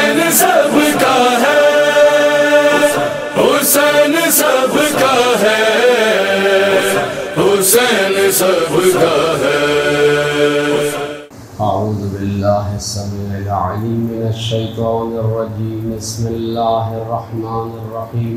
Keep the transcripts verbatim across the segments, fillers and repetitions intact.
हुसैन सबका है, हुसैन सबका है, हुसैन सबका है। अऊज़ु बिल्लाहि अस्समीइल अलीम मिनश शैतानिर रजीम। बिस्मिल्लाहिर रहमानिर रहीम।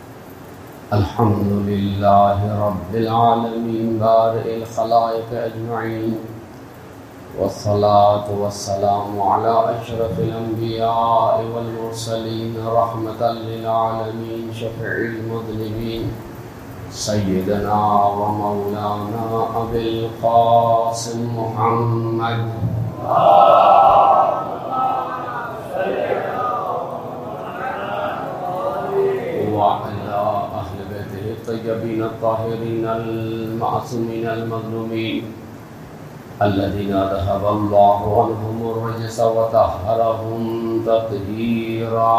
अल्हम्दुलिल्लाहि रब्बिल आलमीन बारिइल खलाइक़ अजमईन वस्सलातु वस्सलामु अला अशरफिल अंबिया'i वल मुरसलीन रहमतल लिल आलमीन शफीइल मुज़निबीन सय्यदना व मौलाना अबिल क़ासिम मुहम्मद व अला अहले बैतिहि तय्यबीन अत्ताहिरीन अल-मासूमीन अल-मज़लूमीन अल्लज़ीना ज़हबल्लाहु अन्हुमुर रजस व तहहरहुम तत्हीरा।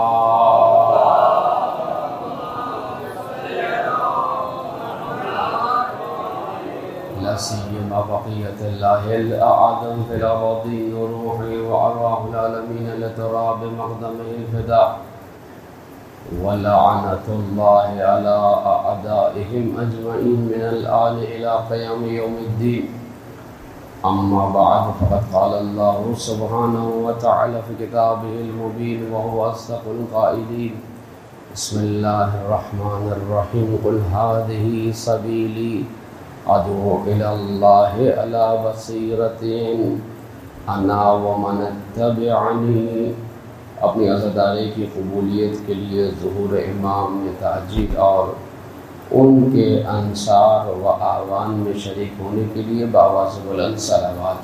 ला सिय्यमा बक़ियतुल्लाहिल अअज़म फ़िल अरज़ीन रूही व अरवाहुल आलमीन लतरा बिमक़दमिहिल फ़िदा व लअनतुल्लाहि अला अअदाइहिम अजमईन मिनल आनि इला क़ियाम यौमिद्दीन। अम्मा बाद फ़क़द क़ाल अल्लाहु सुब्हानहु व तआला फ़ी किताबिहिल मुबीन व हुवा अस्दक़ुल क़ाइलीन। बिस्मिल्लाहिर रहमानिर रहीम। क़ुल हाज़िही सबीली अदअू इलल्लाहि अला बसीरतिन अना व मन इत्तबअनी। अपनी अज़ादारी की कबूलियत के लिए ज़ुहूर इमाम में ताजील और उनके अंसार व आवान में शरीक होने के लिए बावाज़ बुलंद सलावत।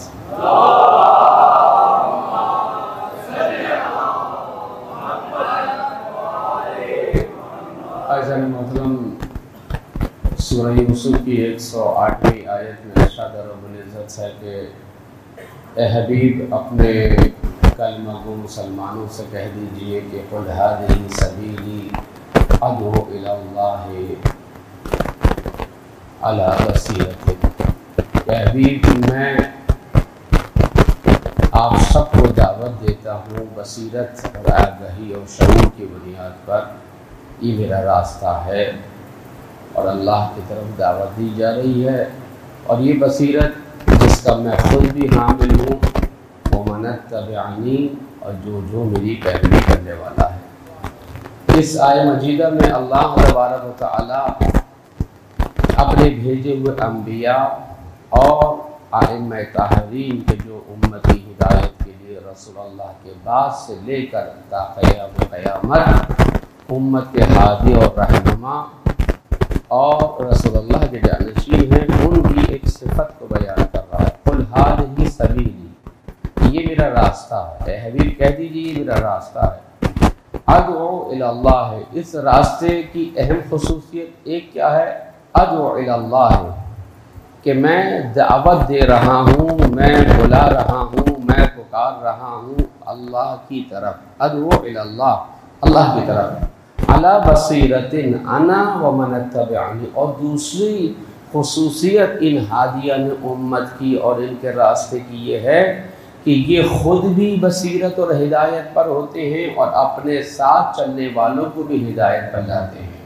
अज़ीज़ान मोहतरम, सूरह यूसुफ की एक सौ आठवीं आयत में इरशाद रब्बुल इज़्ज़त है कि ए हबीब अपने कलमा गो मुसलमानों से कह दीजिए कि क़ुल हाज़िही सबीली अदअू इलल्लाहि अला बसीरतिन। हबीब, मैं आप सबको दावत देता हूँ बसीरत और आगाही और शऊर की बुनियाद पर। ये मेरा रास्ता है और अल्लाह की तरफ दावत दी जा रही है। और ये बसीरत जिसका मैं खुद भी हामिल हूँ, वो मन इत्तबअनी, और जो जो मेरी पैरवी करने वाला है। इस आय मजीदा में अल्लाह तबारक व तआला अपने भेजे हुए अम्बिया और आइम्मा ताहरीन के जो उम्मती हिदायत के लिए रसूलुल्लाह के बाद से लेकर ता क़याम क़यामत उम्मत के हादी और रहनुमा और रसूलुल्लाह के जानशीन हैं, उनकी एक सिफत को बयान कर रहा है। क़ुल हाज़िही सबीली, ये मेरा रास्ता है। हबीब कह दीजिए ये मेरा रास्ता है। अदअू इलल्लाह, इस रास्ते की अहम खुसूसियत एक क्या है? अदअू इलल्लाह, कि मैं दावत दे रहा हूँ, मैं बुला रहा हूँ, मैं पुकार रहा हूँ अल्लाह की तरफ। अदअू इलल्लाह, अल्लाह की तरफ। अला बसीरतिन अना व मन इत्तबअनी, और दूसरी खुसूसियत इन हादियान उम्मत की और इनके रास्ते की ये है कि ये खुद भी बसीरत और हिदायत पर होते हैं और अपने साथ चलने वालों को भी हिदायत पर लाते हैं।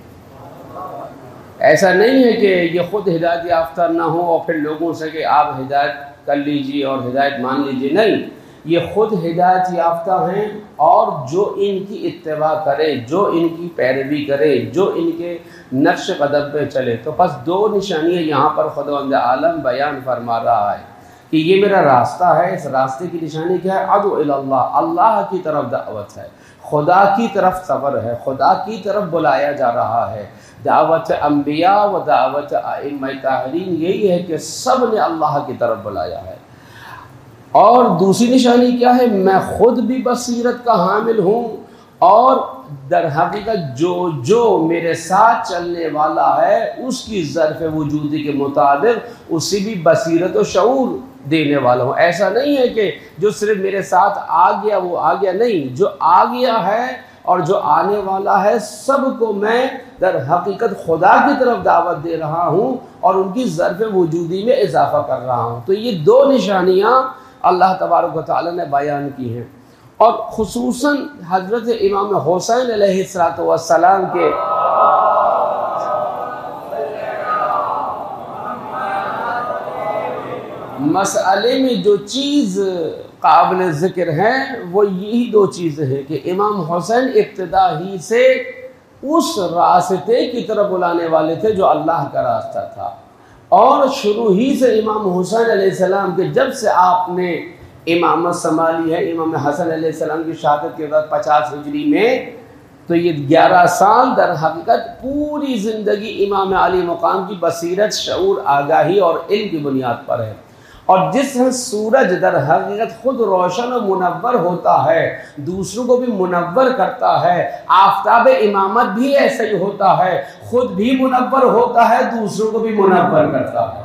ऐसा नहीं है कि ये खुद हिदायत याफ्ता ना हो और फिर लोगों से कि आप हिदायत कर लीजिए और हिदायत मान लीजिए। नहीं, ये खुद हिदायत याफ्ता हैं और जो इनकी इत्तिबा करे, जो इनकी पैरवी करे, जो इनके नक्श कदम पे चले। तो बस दो निशानियाँ यहाँ पर खुदावंद आलम बयान फरमा रहा है कि ये मेरा रास्ता है। इस रास्ते की निशानी क्या है? अदअू इलल्लाह, अल्लाह की तरफ दावत है, खुदा की तरफ सफ़र है, खुदा की तरफ बुलाया जा रहा है। दावत अम्बिया व दावत आइम्मा ताहरीन यही है कि सब ने अल्लाह की तरफ बुलाया है। और दूसरी निशानी क्या है? मैं खुद भी बसीरत का हामिल हूँ और दर हकीकत जो जो मेरे साथ चलने वाला है उसकी ज़र्फ़ वजूदी के मुताबिक उसी भी बसीरत और शऊर देने वाला हूँ। ऐसा नहीं है कि जो सिर्फ मेरे साथ आ गया वो आ गया, नहीं, जो आ गया है और जो आने वाला है सबको मैं दर हकीकत खुदा की तरफ दावत दे रहा हूँ और उनकी ज़र्फ़ वजूदी में इजाफ़ा कर रहा हूँ। तो ये दो निशानियाँ अल्लाह तबारक व तआला ने बयान की हैं। और खुसूसन हजरत इमाम हुसैन अलैहिस्सलातु वस्सलाम के मसले में जो चीज़ काबिल ज़िक्र है वो यही दो चीज़ें हैं कि इमाम हुसैन इब्तिदा ही से उस रास्ते की तरफ बुलाने वाले थे जो अल्लाह का रास्ता था, और शुरू ही से इमाम हुसैन अलैहिस्सलाम के जब से आपने इमामत संभाली है, इमाम हसन अलैहिस्सलाम की शहादत के बाद पचास हिजरी में, तो ये ग्यारह साल दर हकीकत पूरी ज़िंदगी इमाम अली मुकाम की बसीरत, शऊर, आगाही और इल्म की बुनियाद पर है। और जिस सूरज दर हकीकत खुद रोशन और मुनव्वर होता है, दूसरों को भी मुनव्वर करता है, आफताब इमामत भी ऐसा ही होता है, खुद भी मुनव्वर होता है, दूसरों को भी मुनव्वर करता है।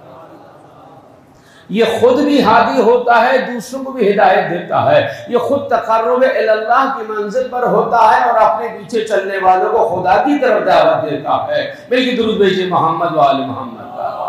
ये खुद भी हादी होता है, दूसरों को भी हिदायत देता है। ये खुद तक़र्रुब इल्लाह की मंजिल पर होता है और अपने पीछे चलने वालों को खुदा की तरफ दावत देता है। बल्कि दुरूद भेजिए मोहम्मद व आले मोहम्मद।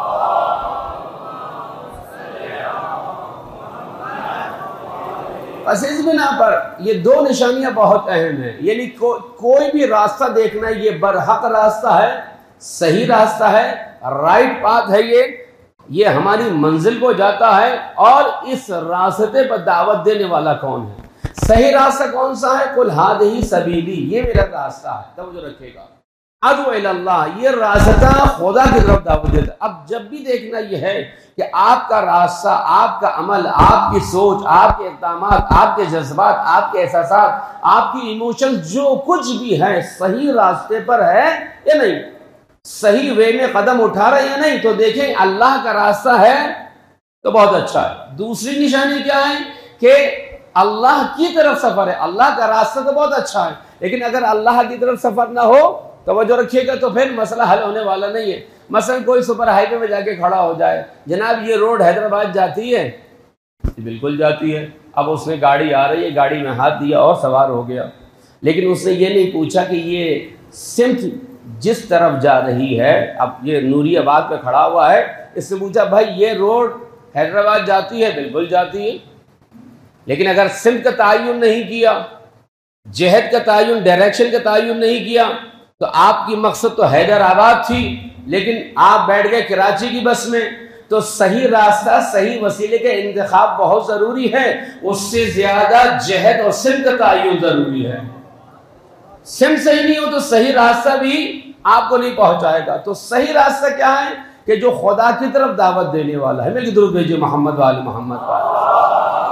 बस इस बिना पर ये दो निशानियां बहुत अहम है, यानी को, कोई भी रास्ता देखना, ये बरहक रास्ता है, सही रास्ता है, राइट पाथ है, ये ये हमारी मंजिल को जाता है। और इस रास्ते पर दावत देने वाला कौन है, सही रास्ता कौन सा है, कुल हादिही सबीली, ये मेरा रास्ता है, तवज्जो रखिएगा। अदु इल्लाह, ये रास्ता खुदा की तरफ दावत देता। अब जब भी देखना ये है कि आपका रास्ता, आपका अमल, आपकी सोच, आपके इक़दामात, आपके जज्बात, आपके एहसासात, आपकी इमोशन, जो कुछ भी है सही रास्ते पर है या नहीं, सही वे में कदम उठा रहे या नहीं। तो देखें अल्लाह का रास्ता है तो बहुत अच्छा है। दूसरी निशानी क्या है कि अल्लाह की तरफ सफर है। अल्लाह का रास्ता तो बहुत अच्छा है, लेकिन अगर अल्लाह की तरफ सफर ना हो तवज्जो रखिएगा तो फिर मसला हल होने वाला नहीं है। मसलन कोई सुपर हाईवे में जाके खड़ा हो जाए, जनाब ये रोड हैदराबाद जाती है, बिल्कुल जाती है। अब उसने गाड़ी आ रही है, गाड़ी में हाथ दिया और सवार हो गया, लेकिन उसने ये नहीं पूछा कि ये सिमत जिस तरफ जा रही है, अब ये नूरियाबाद पे खड़ा हुआ है, इससे पूछा भाई ये रोड हैदराबाद जाती है, बिल्कुल जाती है। लेकिन अगर सिमत का तयन नहीं किया, जहद का तयन, डायरेक्शन का तयन नहीं किया, तो आपकी मकसद तो हैदराबाद थी, लेकिन आप बैठ गए कराची की बस में। तो सही रास्ता, सही वसीले का इंतखाब बहुत जरूरी है, उससे ज्यादा जहद और सिमत का तयन जरूरी है। सिम सही नहीं हो तो सही रास्ता भी आपको नहीं पहुंचाएगा। तो सही रास्ता क्या है कि जो खुदा की तरफ दावत देने वाला है। मेरे दुरूद भेजिए मोहम्मद वाले मोहम्मद वाले।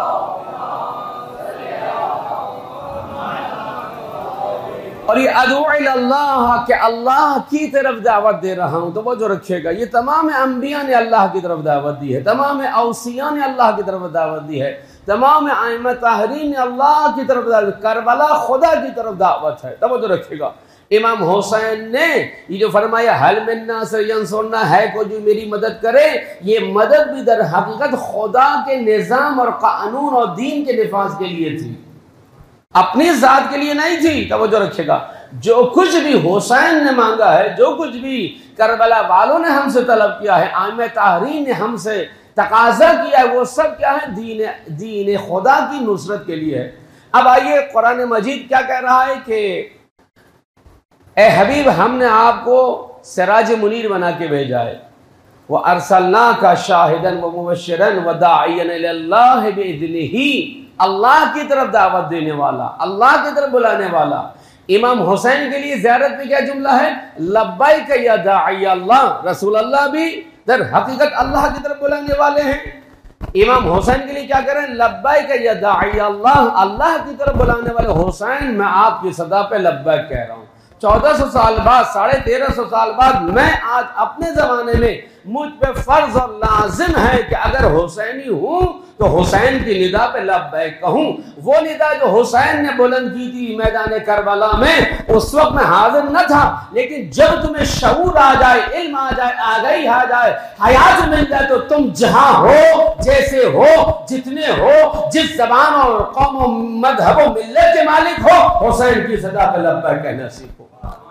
और ये अदू इल्लाह के अल्लाह की तरफ दावत दे रहा हूं, तो वो जो रखिएगा, ये तमाम अंबिया ने अल्लाह की तरफ दावत दी है, तमाम औसिया ने अल्लाह की तरफ दावत दी है, तमाम आइम्मा ताहरीन ने अल्लाह की तरफ दावत, करबला खुदा की तरफ दावत है। तब तो रखिएगा इमाम हुसैन ने ये जो फरमाया हल मिन्ना से यंसुरना है, को जो मेरी मदद करे, ये मदद भी दर हकीकत खुदा के निज़ाम और कानून और दीन के निफाज के लिए थी, अपनी जात के लिए नहीं थी। तवज्जो रखिएगा, जो कुछ भी हुसैन ने मांगा है, जो कुछ भी करबला वालों ने हमसे तलब किया है, आइम्मा ताहरीन ने हमसे तकाजा किया है, वो सब क्या है, दीन दीन खुदा की नुसरत के लिए है। अब आइए कुरान मजीद क्या कह रहा है कि ए हबीब, हमने आपको सिराज मुनीर बना के भेजा है, वो अरसलना का शाहिदन व मुबश्शिरन व दाइयन इलल्लाह बिइज़्निही, अल्लाह की तरफ दावत देने वाला, अल्लाह की तरफ बुलाने वाला। इमाम हुसैन के लिए ज़ियारत में क्या जुमला है, लब्बैक या दाई अल्लाह, रसूल अल्लाह भी दर हकीकत अल्लाह की तरफ बुलाने वाले हैं। इमाम हुसैन के लिए क्या करें, लब्बैक या दाई अल्लाह, अल्लाह की तरफ बुलाने वाले हुसैन, मैं आपकी सदा पे लब्बैक कह रहा हूँ। चौदह सौ साल बाद, साढ़े तेरह सौ साल बाद मैं आज अपने जमाने में मुझ पे फर्ज और लाजिम है कि अगर हुसैनी हूं तो हुसैन की निदा पे लब्बैक कहूं। वो निदा जो हुसैन ने बुलंद की थी मैदान करबला में, उस वक्त मैं हाजिर न था, लेकिन जब तुम्हें शऊर आ जाए, इल्म आ जाए, आगाही आ जाए, हयात मिल जाए, तो तुम जहां हो, जैसे हो, जितने हो, जिस जबान और कौम और मजहब और मिल्लत के मालिक हो, हुसैन की सदा पे लब्बैक कहना सीखो।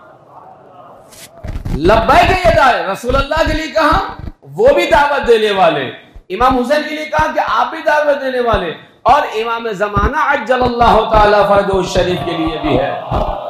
लब्बैक यदाए रसूल अल्लाह के लिए कहा, वो भी दावत देने वाले, इमाम हुसैन के लिए कहा कि आप भी दावत देने वाले, और इमाम ज़माना अज्जलल्लाहु ताला फरजहु शरीफ के लिए भी है।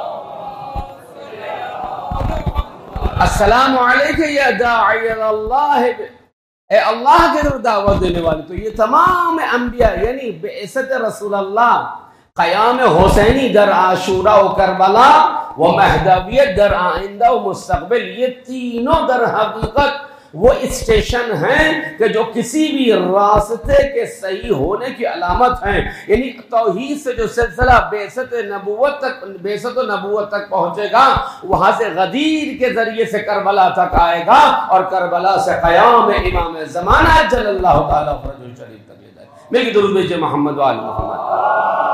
अस्सलामु अलैका या दाई अल्लाह, ए अल्लाह की तरफ दावत देने वाले। तो ये तमाम अंबिया यानी बेइज्जत रसूलुल्लाह, क़याम हुसैनी दर आशूरा व करबला व महदवियत दर आइंदा व मुस्तक़बिल, ये तीनों दर हकीकत वो स्टेशन हैं कि जो किसी भी रास्ते के सही होने की अलामत हैं। यानी तौहीद से जो सिलसिला बेइज्जत नबूवत तक बेइज्जत नबूवत तक पहुंचेगा, वहां से गदीर के जरिए से करबला तक आएगा और करबला से क़याम इमाम ज़माना जल्लल्लाहु ताला फरजहु शरीफ तक ले जाएगा। मेरी दुरूद भेजिए मोहम्मद व आल मोहम्मद।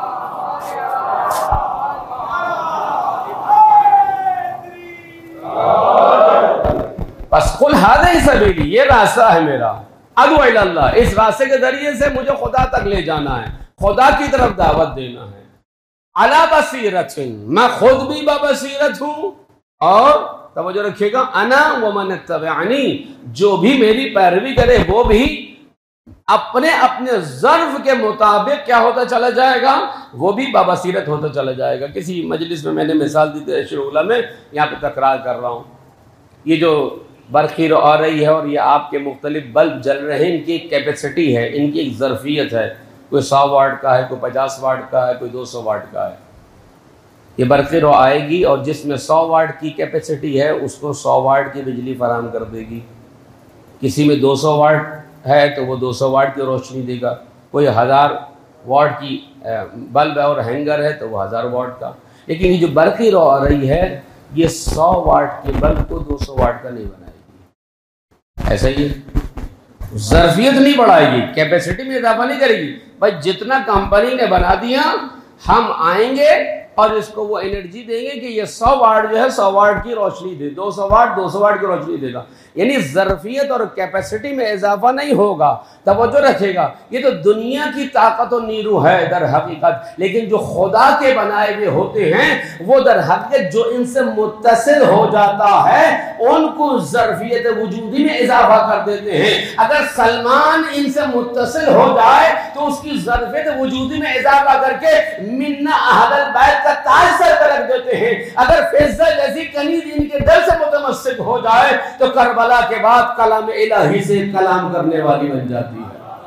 बस कुल हाज़िही सबीली, ये रास्ता है मेरा, अदू इलल्लाह, इस रास्ते के जरिए से मुझे खुदा तक ले जाना है, खुदा की तरफ दावत देना है। अला बसीरतिन, मैं खुद भी बबसीरत हूँ, और तवज्जो रखिएगा, अना व मन तबअनी, जो भी मेरी पैरवी करे वो भी अपने अपने ज़र्फ के मुताबिक क्या होता चला जाएगा, वो भी बाबसीरत होता चला जाएगा। किसी मजलिस में मैंने मिसाल दी थी शुरुला में, यहाँ पे तकरार कर रहा हूँ। ये जो बरखीर आ रही है और ये आपके मुख्तलिफ बल्ब जल रहे हैं, इनकी एक कैपेसिटी है, इनकी एक ज़र्फियत है। कोई सौ वाट का है, कोई पचास वाट का है, कोई दो सौ वाट का है। ये बरखीर आएगी और जिसमें सौ वाट की कैपेसिटी है उसको सौ वाट की बिजली फराहम कर देगी। किसी में दो सौ वाट है तो वो दो सौ वाट की रोशनी देगा। कोई हज़ार वाट की बल्ब है और हैंगर है तो वो हज़ार वाट का। लेकिन ये जो बरखीर आ रही है ये सौ वाट के बल्ब को दो सौ वाट का नहीं बनाएगी। ऐसा ही ज़र्फियत नहीं बढ़ाएगी, कैपेसिटी में इजाफा नहीं करेगी। भाई जितना कंपनी ने बना दिया, हम आएंगे और इसको वो एनर्जी देंगे कि ये सौ वाट जो है सौ वाट की रोशनी दे, दो सौ वाट दो सौ वाट की रोशनी देगा। यानी ज़र्फियत और कैपेसिटी में इजाफा नहीं होगा। तवज्जो रखेगा, ये तो दुनिया की ताकत और नीरू है दर हकीकत, लेकिन जो खुदा के बनाए हुए होते हैं वो दर हकीकत जो इनसे मुत्तसिल हो जाता है उनको ज़र्फियत वजूदी में इजाफा कर देते हैं। अगर सलमान इनसे मुत्तसिल हो जाए तो उसकी ज़र्फियत वजूदी में इजाफा करके मिन्ना अहलल बैत का ताज सर पर रख देते हैं। अगर फैज़ल जैसी कनीज इनके दिल से मुतमस्सिक हो जाए तो करबला के बाद कलाम इलाही से कलाम करने वाली बन जाती है।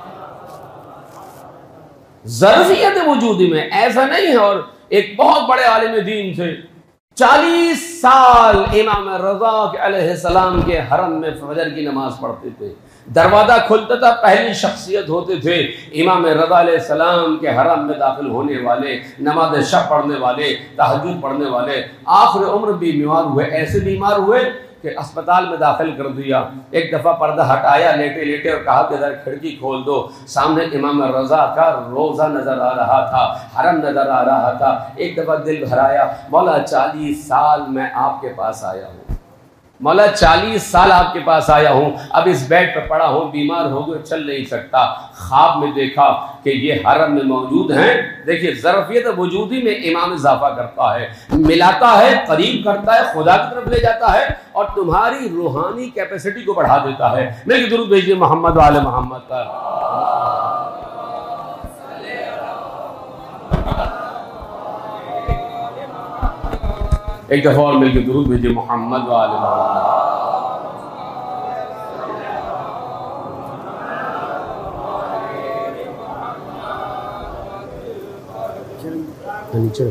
ज़र्फियत वजूदी में ऐसा नहीं है। और एक बहुत बड़े आलिम दीन थे, चालीस साल इमाम रज़ा अलैहिस्सलाम के हरम में फजर की नमाज पढ़ते थे। दरवाजा खुलता था, पहली शख्सियत होते थे इमाम रज़ा अलैहिस्सलाम के हरम में दाखिल होने वाले, नमाज शब पढ़ने वाले, तहज्जुद पढ़ने वाले। आखिर उम्र भी बीमार हुए, ऐसे बीमार हुए कि अस्पताल में दाखिल कर दिया। एक दफ़ा पर्दा हटाया लेटे लेटे और कहा कि इधर खिड़की खोल दो। सामने इमाम रज़ा का रोज़ा नज़र आ रहा था, हरम नज़र आ रहा था। एक दफ़ा दिल भराया, मौला चालीस साल मैं आपके पास आया हूँ, मौला चालीस साल आपके पास आया हूँ, अब इस बेड पर पड़ा हूँ, बीमार हो गए, चल नहीं सकता। ख्वाब में देखा कि ये हरम में मौजूद हैं। देखिए ज़र्फियत वजूदी में इमाम इजाफा करता है, मिलाता है, करीब करता है, खुदा की तरफ ले जाता है और तुम्हारी रूहानी कैपेसिटी को बढ़ा देता है। मेरी दुरूद भेजिए मोहम्मद वाले मोहम्मद पर। एक दफा और मिलकर दुरूद भेजिए मोहम्मद वाले मोहम्मद। नीचे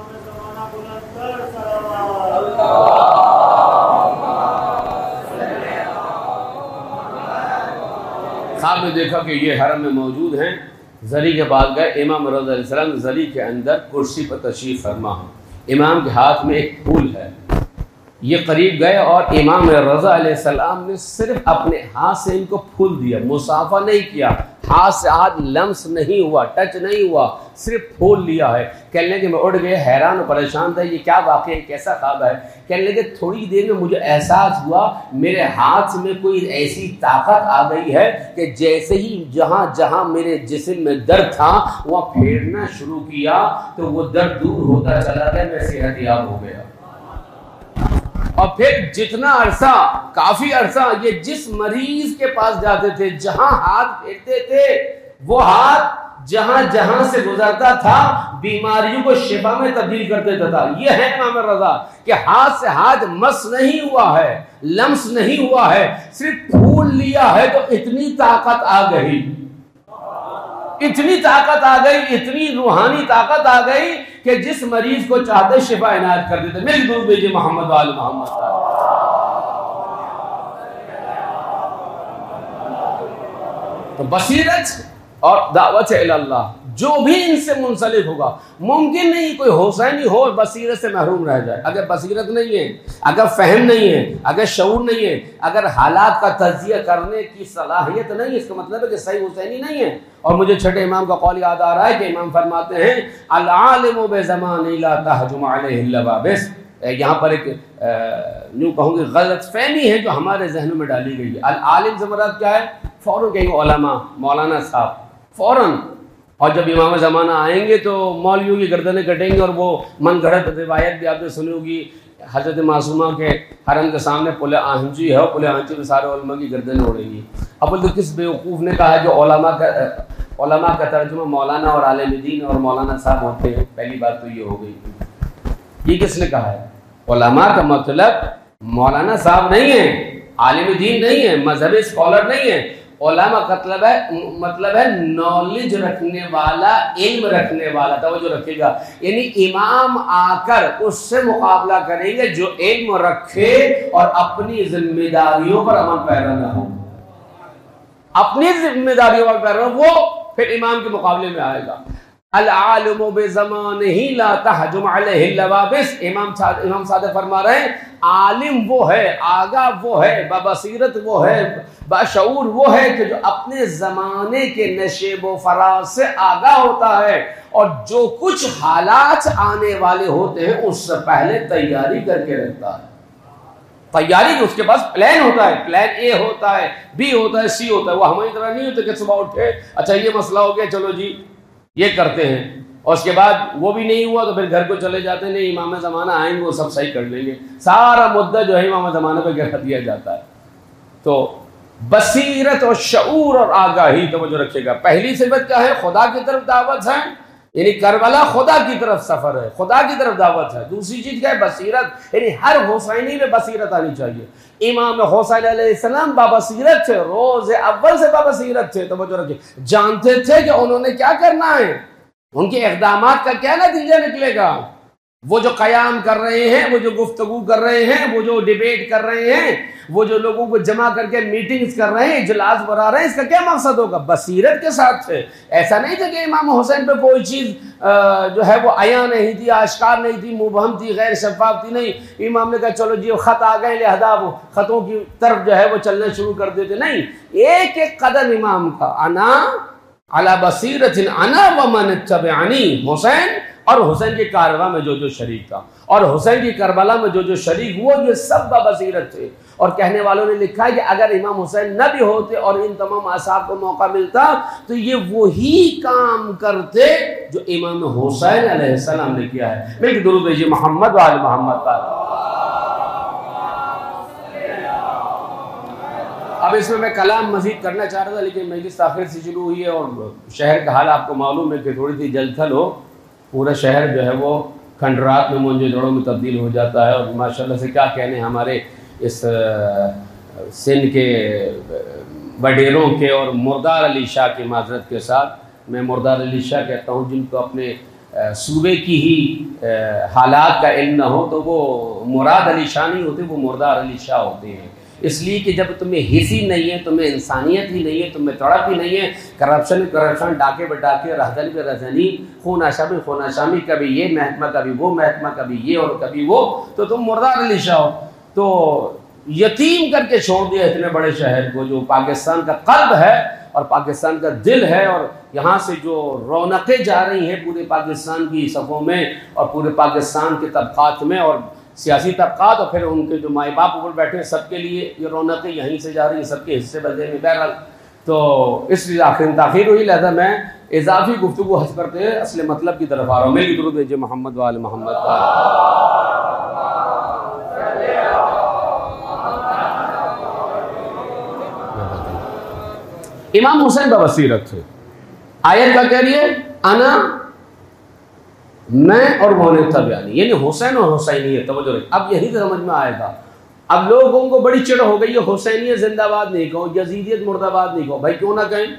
ख्वाब में देखा कि ये हरम में मौजूद हैं। जरी के पास गए, इमाम रज़ा अलैहिस्सलाम जरी के अंदर कुर्सी पर तशरीफ फरमा है। इमाम के हाथ में एक फूल है। ये करीब गए और इमाम रज़ा अलैहिस्सलाम ने सिर्फ अपने हाथ से इनको फूल दिया, मुसाफा नहीं किया, हाथ से हाथ लम्स नहीं हुआ, टच नहीं हुआ, सिर्फ फूल लिया है। कहने लगे मैं उठ गए, हैरान और परेशान था, ये क्या वाक़ई कैसा ख्वाब है। कहने लगे थोड़ी देर में मुझे एहसास हुआ मेरे हाथ में कोई ऐसी ताकत आ गई है कि जैसे ही जहाँ जहाँ मेरे जिस्म में दर्द था वहाँ फेरना शुरू किया तो वो दर्द दूर होता चला गया, मैं सेहतयाब हो गया। और फिर जितना अरसा, काफी अरसा ये जिस मरीज के पास जाते थे, जहां हाथ फेरते थे वो हाथ जहां जहां से गुजरता था बीमारियों को शिफा में तब्दील कर देता था। यह है इमाम रजा कि हाथ से हाथ मस नहीं हुआ है, लम्स नहीं हुआ है, सिर्फ फूल लिया है तो इतनी ताकत आ गई, इतनी ताकत आ गई, इतनी रूहानी ताकत आ गई कि जिस मरीज को चाहते शिफा इनायत कर देते। मेरी दूर भेजिए मोहम्मद वाले मोहम्मद। तो बसीरत और दावत इल्लल्लाह जो भी इनसे मुंसलिक होगा, मुमकिन नहीं कोई हुसैनी हो और बसीरत से महरूम रह जाए। अगर बसीरत नहीं है, अगर फहम नहीं है, अगर शऊर नहीं है, अगर हालात का तज्जिया करने की सलाहियत नहीं है, इसका मतलब है कि सही हुसैनी नहीं है। और मुझे छठे इमाम का कौल याद आ रहा है कि इमाम फरमाते हैं अल आलिमु बिज़मानी ला तहजुम अलैहि लवाबिस। यहाँ पर एक यूँ कहूँगी गलत फहमी है जो हमारे जहनों में डाली गई है। अल आलिम से मुराद क्या है? फ़ौरन कहेंगे उलमा, मौलाना साहब, फ़ौरन। और जब इमाम ज़माना आएंगे तो मौलवियों की गर्दनें कटेंगे और वो मन गढ़त रिवायत भी आपने सुनी होगी, हज़रत मासूमा के हरम के सामने पुल आहंची है और पुल आहंची में सारे उलमा की गर्दनें उड़ेंगी। अब बोलते किस बेवकूफ़ ने कहा जो उलमा का उलमा का तर्जुमा मौलाना और आलिम दीन और मौलाना साहब होते हैं? पहली बात तो ये हो गई। ये किसने कहा है? उलमा का मतलब मौलाना साहब नहीं है, आलिम दीन नहीं है, मजहबी स्कॉलर नहीं है। उलमा का मतलब है मतलब है नॉलेज रखने वाला, इल्म रखने वाला। तवज्जो रखिएगा, यानी इमाम आकर उससे मुकाबला करेंगे जो इल्म रखे और अपनी जिम्मेदारियों पर अमल पैरा न हो, अपनी जिम्मेदारियों पर पैरा हो, वो फिर इमाम के मुकाबले में आएगा। अल आलिमु बिज़मानिही ला तहजुम अलैहि लवाबिस। इमाम इमाम सादिक फरमा रहे हैं आलिम वो है, आगा वो है, बबसीरत वो है, बशऊर वो है कि जो अपने ज़माने के नशेब व फराज से आगा होता है और जो कुछ हालात आने वाले होते हैं उससे पहले तैयारी करके रखता है। तैयारी की उसके पास प्लान होता है, प्लान ए होता है, बी होता है, सी होता है। वो हमारी तरह नहीं होता कि सुबह उठे अच्छा ये मसला हो गया चलो जी ये करते हैं और उसके बाद वो भी नहीं हुआ तो फिर घर को चले जाते हैं, नहीं इमाम ज़माना आएंगे वो सब सही कर लेंगे। सारा मुद्दा जो है इमाम ज़माना पे गिरा दिया जाता है। तो बसीरत और शऊर और आगाही, तो जो रखिएगा। पहली सिफत क्या है? खुदा की तरफ दावत है, यानी करबला खुदा की तरफ सफर है, खुदा की तरफ दावत है। दूसरी चीज क्या है? बसीरत, यानी हर हुसैनी में बसीरत आनी चाहिए। इमाम हुसैन अलैहिस्सलाम बाबसीरत थे, रोज अव्वल से बाबसीरत थे। तो जो रखिए, जानते थे कि उन्होंने क्या करना है, उनके इक़दामात का क्या नतीजा निकलेगा। वो जो कयाम कर रहे हैं, वो जो गुफ्तगू कर रहे हैं, वो जो डिबेट कर रहे हैं, वो जो लोगों को जमा करके मीटिंग्स कर रहे हैं, इजलास बुला रहे हैं, इसका क्या मकसद होगा? बसीरत के साथ थे। ऐसा नहीं था कि इमाम हुसैन पे कोई चीज़ जो है वो आया नहीं थी, आश्कार नहीं थी, मुबहम थी, गैर शफाफ थी। नहीं, इमाम ने कहा चलो जी ख़त आ गए, लिहाजा वो ख़तों की तरफ जो है वो चलना शुरू कर देते। नहीं, एक एक कदम इमाम का अना अला बसीरतिन अना व मन इत्तबअनी, हुसैन और हुसैन के कारवा में जो जो शरीक था और हुसैन की करबला में जो जो शरीक हुआ, ये सब बाबसीरत थे। और कहने वालों ने लिखा है कि अगर इमाम हुसैन न भी होते और इन तमाम असहाब को मौका मिलता तो ये वही काम करते जो इमाम हुसैन अलैहिस्सलाम ने किया है। मेरे दुरूद भेजिए मोहम्मद वाले मोहम्मद पर। अब इसमें मैं कलाम मजीद करना चाह रहा था लेकिन मजलिस आखिर से शुरू हुई है और शहर का हाल आपको मालूम है कि थोड़ी सी जलथल हो, पूरा शहर जो है वो खंडरात में मोंजेदड़ों में तब्दील हो जाता है। और माशाल्लाह से क्या कहने हमारे इस सिंध के वडेरों के और मुर्दार अली शाह की माजरत के साथ मैं मुर्दार अली शाह कहता हूँ, जिनको अपने सूबे की ही हालात का इल्म न हो तो वो मुराद अली शाह नहीं होते, वो मुर्दार अली शाह होते हैं। इसलिए कि जब तुम्हें हिस्सी नहीं है, तुम्हें इंसानियत ही नहीं है, तुम्हें तड़प ही नहीं है, करप्शन करप्शन, डाके बटाके, रहजनी पे रहजनी, खून आशामी खून आशामी, कभी ये महकमा कभी वो महकमा, कभी ये और कभी वो, तो तुम मुर्दार अली शाह हो। तो यतीम करके छोड़ दिया इतने बड़े शहर को जो पाकिस्तान का कल्ब है और पाकिस्तान का दिल है। और यहाँ से जो रौनकें जा रही हैं पूरे पाकिस्तान की सफ़ों में और पूरे पाकिस्तान के तबक़ात में और सियासी तबक़ात और फिर उनके जो माए बाप ऊपर बैठे हैं सबके लिए ये रौनकें यहीं से जा रही हैं, सबके हिस्से बदले में। बहरहाल तो इसलिए आखिर ताख़ीर हुई, लिहाजा मैं इजाफी गुफ्तगू हज करते हैं असले मतलब की तरफ आ रहा हूँ। मेरी दुरूद भेजिए मोहम्मद वाले मोहम्मद। इमाम हुसैन बाबसीरत थे, आयत क्या कह रही है? अना, मैं और मोहन तबियानी, यानी हुसैन और हुसैनियत। तवज्जो रखिए, अब यही समझ में आएगा। अब लोगों को बड़ी चिढ़ हो गई है, हुसैनियत जिंदाबाद नहीं कहो, यजीदियत मुर्दाबाद नहीं कहो। भाई क्यों ना कहें?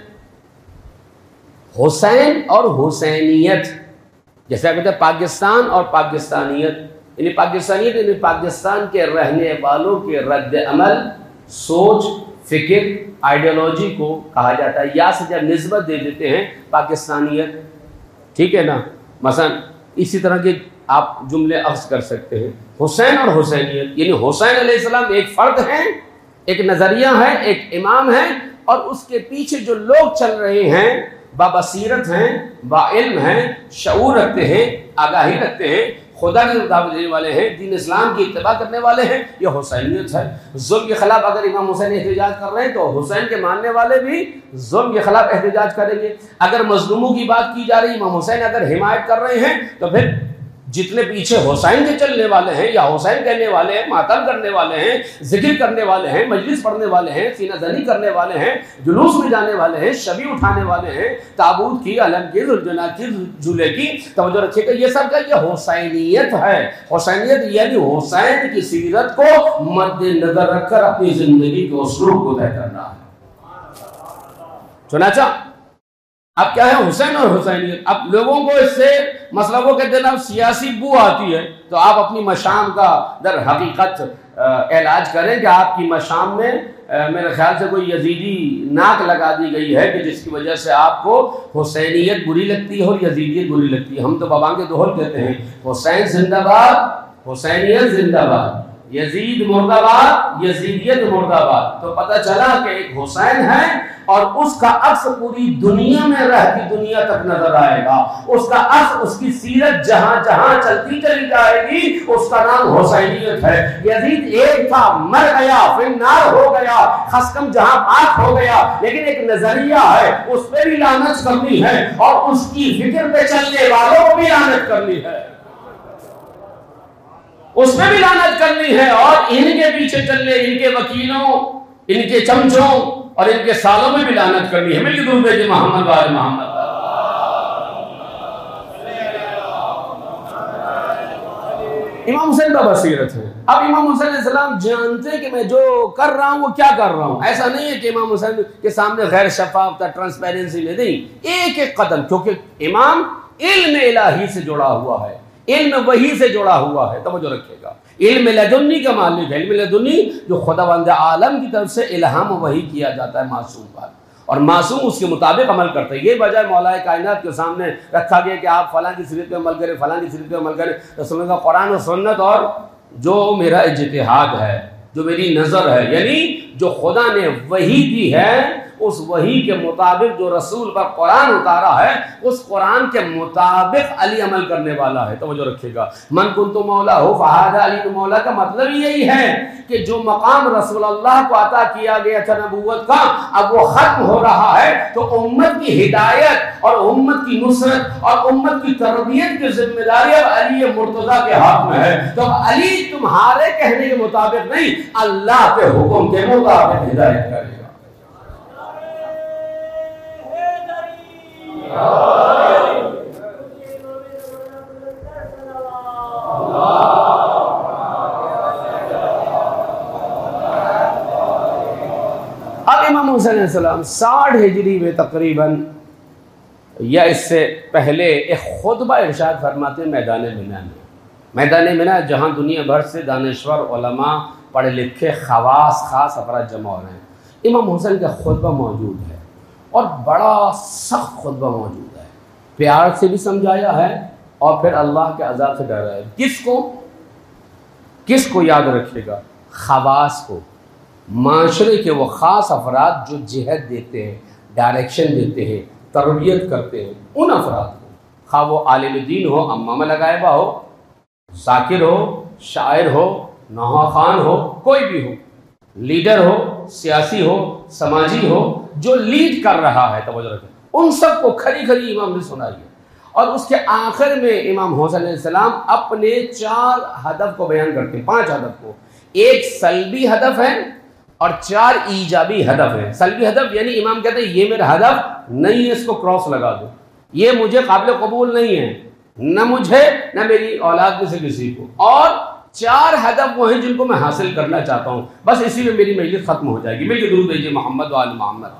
हुसैन और हुसैनियत, जैसे आप कहते हैं पाकिस्तान और पाकिस्तानियत, यानी पाकिस्तानियत यानी पाकिस्तान के रहने वालों के रद्द अमल, सोच, फिक्र, आइडियोलॉजी को कहा जाता है। या से जब निस्बत दे देते हैं पाकिस्तानियत, ठीक है ना। मसलन इसी तरह के आप जुमले अक्स कर सकते हैं, हुसैन और हुसैनियत, यानी हुसैन अलैहिस्सलाम एक फ़र्द हैं, एक नज़रिया है, एक इमाम है, और उसके पीछे जो लोग चल रहे हैं बाबसीरत हैं, बाइल्म हैं, शऊर रखते हैं, आगाही रखते हैं, खुदा के मुताबिक देने वाले हैं, दीन इस्लाम की इत्तिबा करने वाले हैं, ये हुसैनियत है। जुल्म के खिलाफ अगर इमाम हुसैन एहतजाज कर रहे हैं तो हुसैन के मानने वाले भी जुल्म के खिलाफ एहतजाज करेंगे। अगर मजलूमों की बात की जा रही, इमाम हुसैन अगर हिमायत कर रहे हैं, तो फिर जितने पीछे हुसैन के चलने वाले हैं या हुसैन कहने वाले हैं, मातम करने वाले हैं, जिक्र करने वाले हैं, मजलिस पढ़ने वाले हैं, सीना दनी करने वाले हैं, जुलूस में जाने वाले हैं, शबी उठाने वाले हैं, ताबूत की, अलम की, जुलजना की, झूले की, तवज्जो रखिएगा, ये सब का ये हुसैनियत है। हुसैनियत यानी हुसैन की सीरत को मद्देनजर रखकर अपनी जिंदगी के उसूल को तय करना है। चुनाचा अब क्या है? हुसैन और हुसैनियत। अब लोगों को इससे मसला वो कहते हैं ना, सियासी बू आती है, तो आप अपनी मशाम का दर हकीकत इलाज करें कि आपकी मशाम में आ, मेरे ख्याल से कोई यजीदी नाक लगा दी गई है कि जिसकी वजह से आपको हुसैनियत बुरी लगती है और यजीदियत बुरी लगती है। हम तो बबांगे दोहल कहते हैं, हुसैन जिंदाबाद, हुसैनियत जिंदाबाद, यजीद मुर्दाबाद, यजीदियत मुर्दाबाद। तो पता चला कि एक हुसैन है और उसका अक्स पूरी दुनिया में रहती दुनिया तक नजर आएगा। उसका अक्स, उसकी सीरत जहां जहां चलती चली जाएगी, उसका नाम हुसैनियत है। यजीद एक था, मर गया, फिर नार हो गया, खसकम जहां पाक हो गया, लेकिन एक नजरिया है, उस पर भी लानत करनी है और उसकी फिक्र पे चलने वालों को भी लानत करनी है, उसमें भी लानत करनी है, और इनके पीछे चलने, इनके वकीलों, इनके चमचों और इनके सालों में भी लानत करनी है। मिलकर दुरूद भेजिए मोहम्मद वाले मोहम्मद। इमाम हुसैन का बसीरत है। अब इमाम हुसैन अलैहिस्सलाम जानते हैं कि मैं जो कर रहा हूं वो क्या कर रहा हूं। ऐसा नहीं है कि इमाम हुसैन के सामने गैर शफाफ, ट्रांसपेरेंसी में नहीं, एक एक कदम, क्योंकि इमाम इल्म इलाही से जुड़ा हुआ है, इल्म वही से जुड़ा हुआ है। तवज्जो रखिएगा, इल्म लदुन्नी का मालिक है। इल्म लदुन्नी जो खुदावंद आलम की तरफ से इल्हाम वही किया जाता है मासूम पर, और मासूम उसके मुताबिक अमल करता है। ये बजाय मौलाए कायनात के सामने रखा गया कि आप फलां की सीरत पे अमल करें, फलां की सीरत पे अमल करें। रसूल का कुरान और सुन्नत और जो मेरा इज्तिहाद है, जो मेरी नज़र है, यानी जो खुदा ने वही दी है, उस वही के मुताबिक जो रसूल पर कुरान उतारा है, उस कुरान के मुताबिक अली अमल करने वाला है। तवज्जो रखिएगा, मन कुन्तु मौला हो फहादा अली तो मौला का मतलब यही है कि जो मकाम रसूल अल्लाह को अता किया गया था नबूवत का, अब वो खत्म हो रहा है, तो उम्मत की हिदायत और उम्मत की नुसरत और उम्मत की तरबियत की जिम्मेदारी अब अली मुर्तजा के हाथ में है। तो अली तुम्हारे कहने के मुताबिक नहीं, अल्लाह के हुक्म के मुताबिक हिदायत करेगा। अब इमाम हुसैन अलैहिस्सलाम साठ हिजरी में तकरीबन या इससे पहले एक खुतबा इरशाद फरमाते हैं मैदान मिना में। मैदान मिना जहाँ दुनिया भर से दानिश्वर उलमा, पढ़े लिखे, खवास, खास अफराद जमा हो रहे हैं। इमाम हुसैन का खुतबा मौजूद है और बड़ा सख्त खुतबा मौजूद है, प्यार से भी समझाया है और फिर अल्लाह के अज़ाब से डरा है। किसको किसको याद रखेगा? खवास को, माशरे के वो ख़ास अफराद जो जिहद देते हैं, डायरेक्शन देते हैं, तरबियत करते हैं, उन अफराद को, खा वो आलिम दीन हो, अम्मा लगायबा हो, ज़ाकिर हो, शायर हो, नौहा खान हो, कोई भी हो, लीडर हो, सियासी हो, समाजी हो, जो लीड कर रहा है, तवज्जो रखें, उन सबको खरी खरी इमाम ने सुनाई है। और उसके आखिर में इमाम हुसैन अलैहिस्सलाम अपने चार हदफ को बयान करते हैं, पांच हदफ को। एक सल्बी हदफ है और चार ईजाबी हदफ है। सल्बी हदफ यानी इमाम कहते हैं ये मेरा हदफ नहीं है, इसको क्रॉस लगा दो, ये मुझे काबिल कबूल नहीं है, न मुझे न मेरी औलाद में से किसी को। और चार हदफ वो हैं जिनको मैं हासिल करना चाहता हूँ, बस इसी में मेरी मजलिस खत्म हो जाएगी। मिलकर दुरूद भेजिए मोहम्मद व आले मोहम्मद।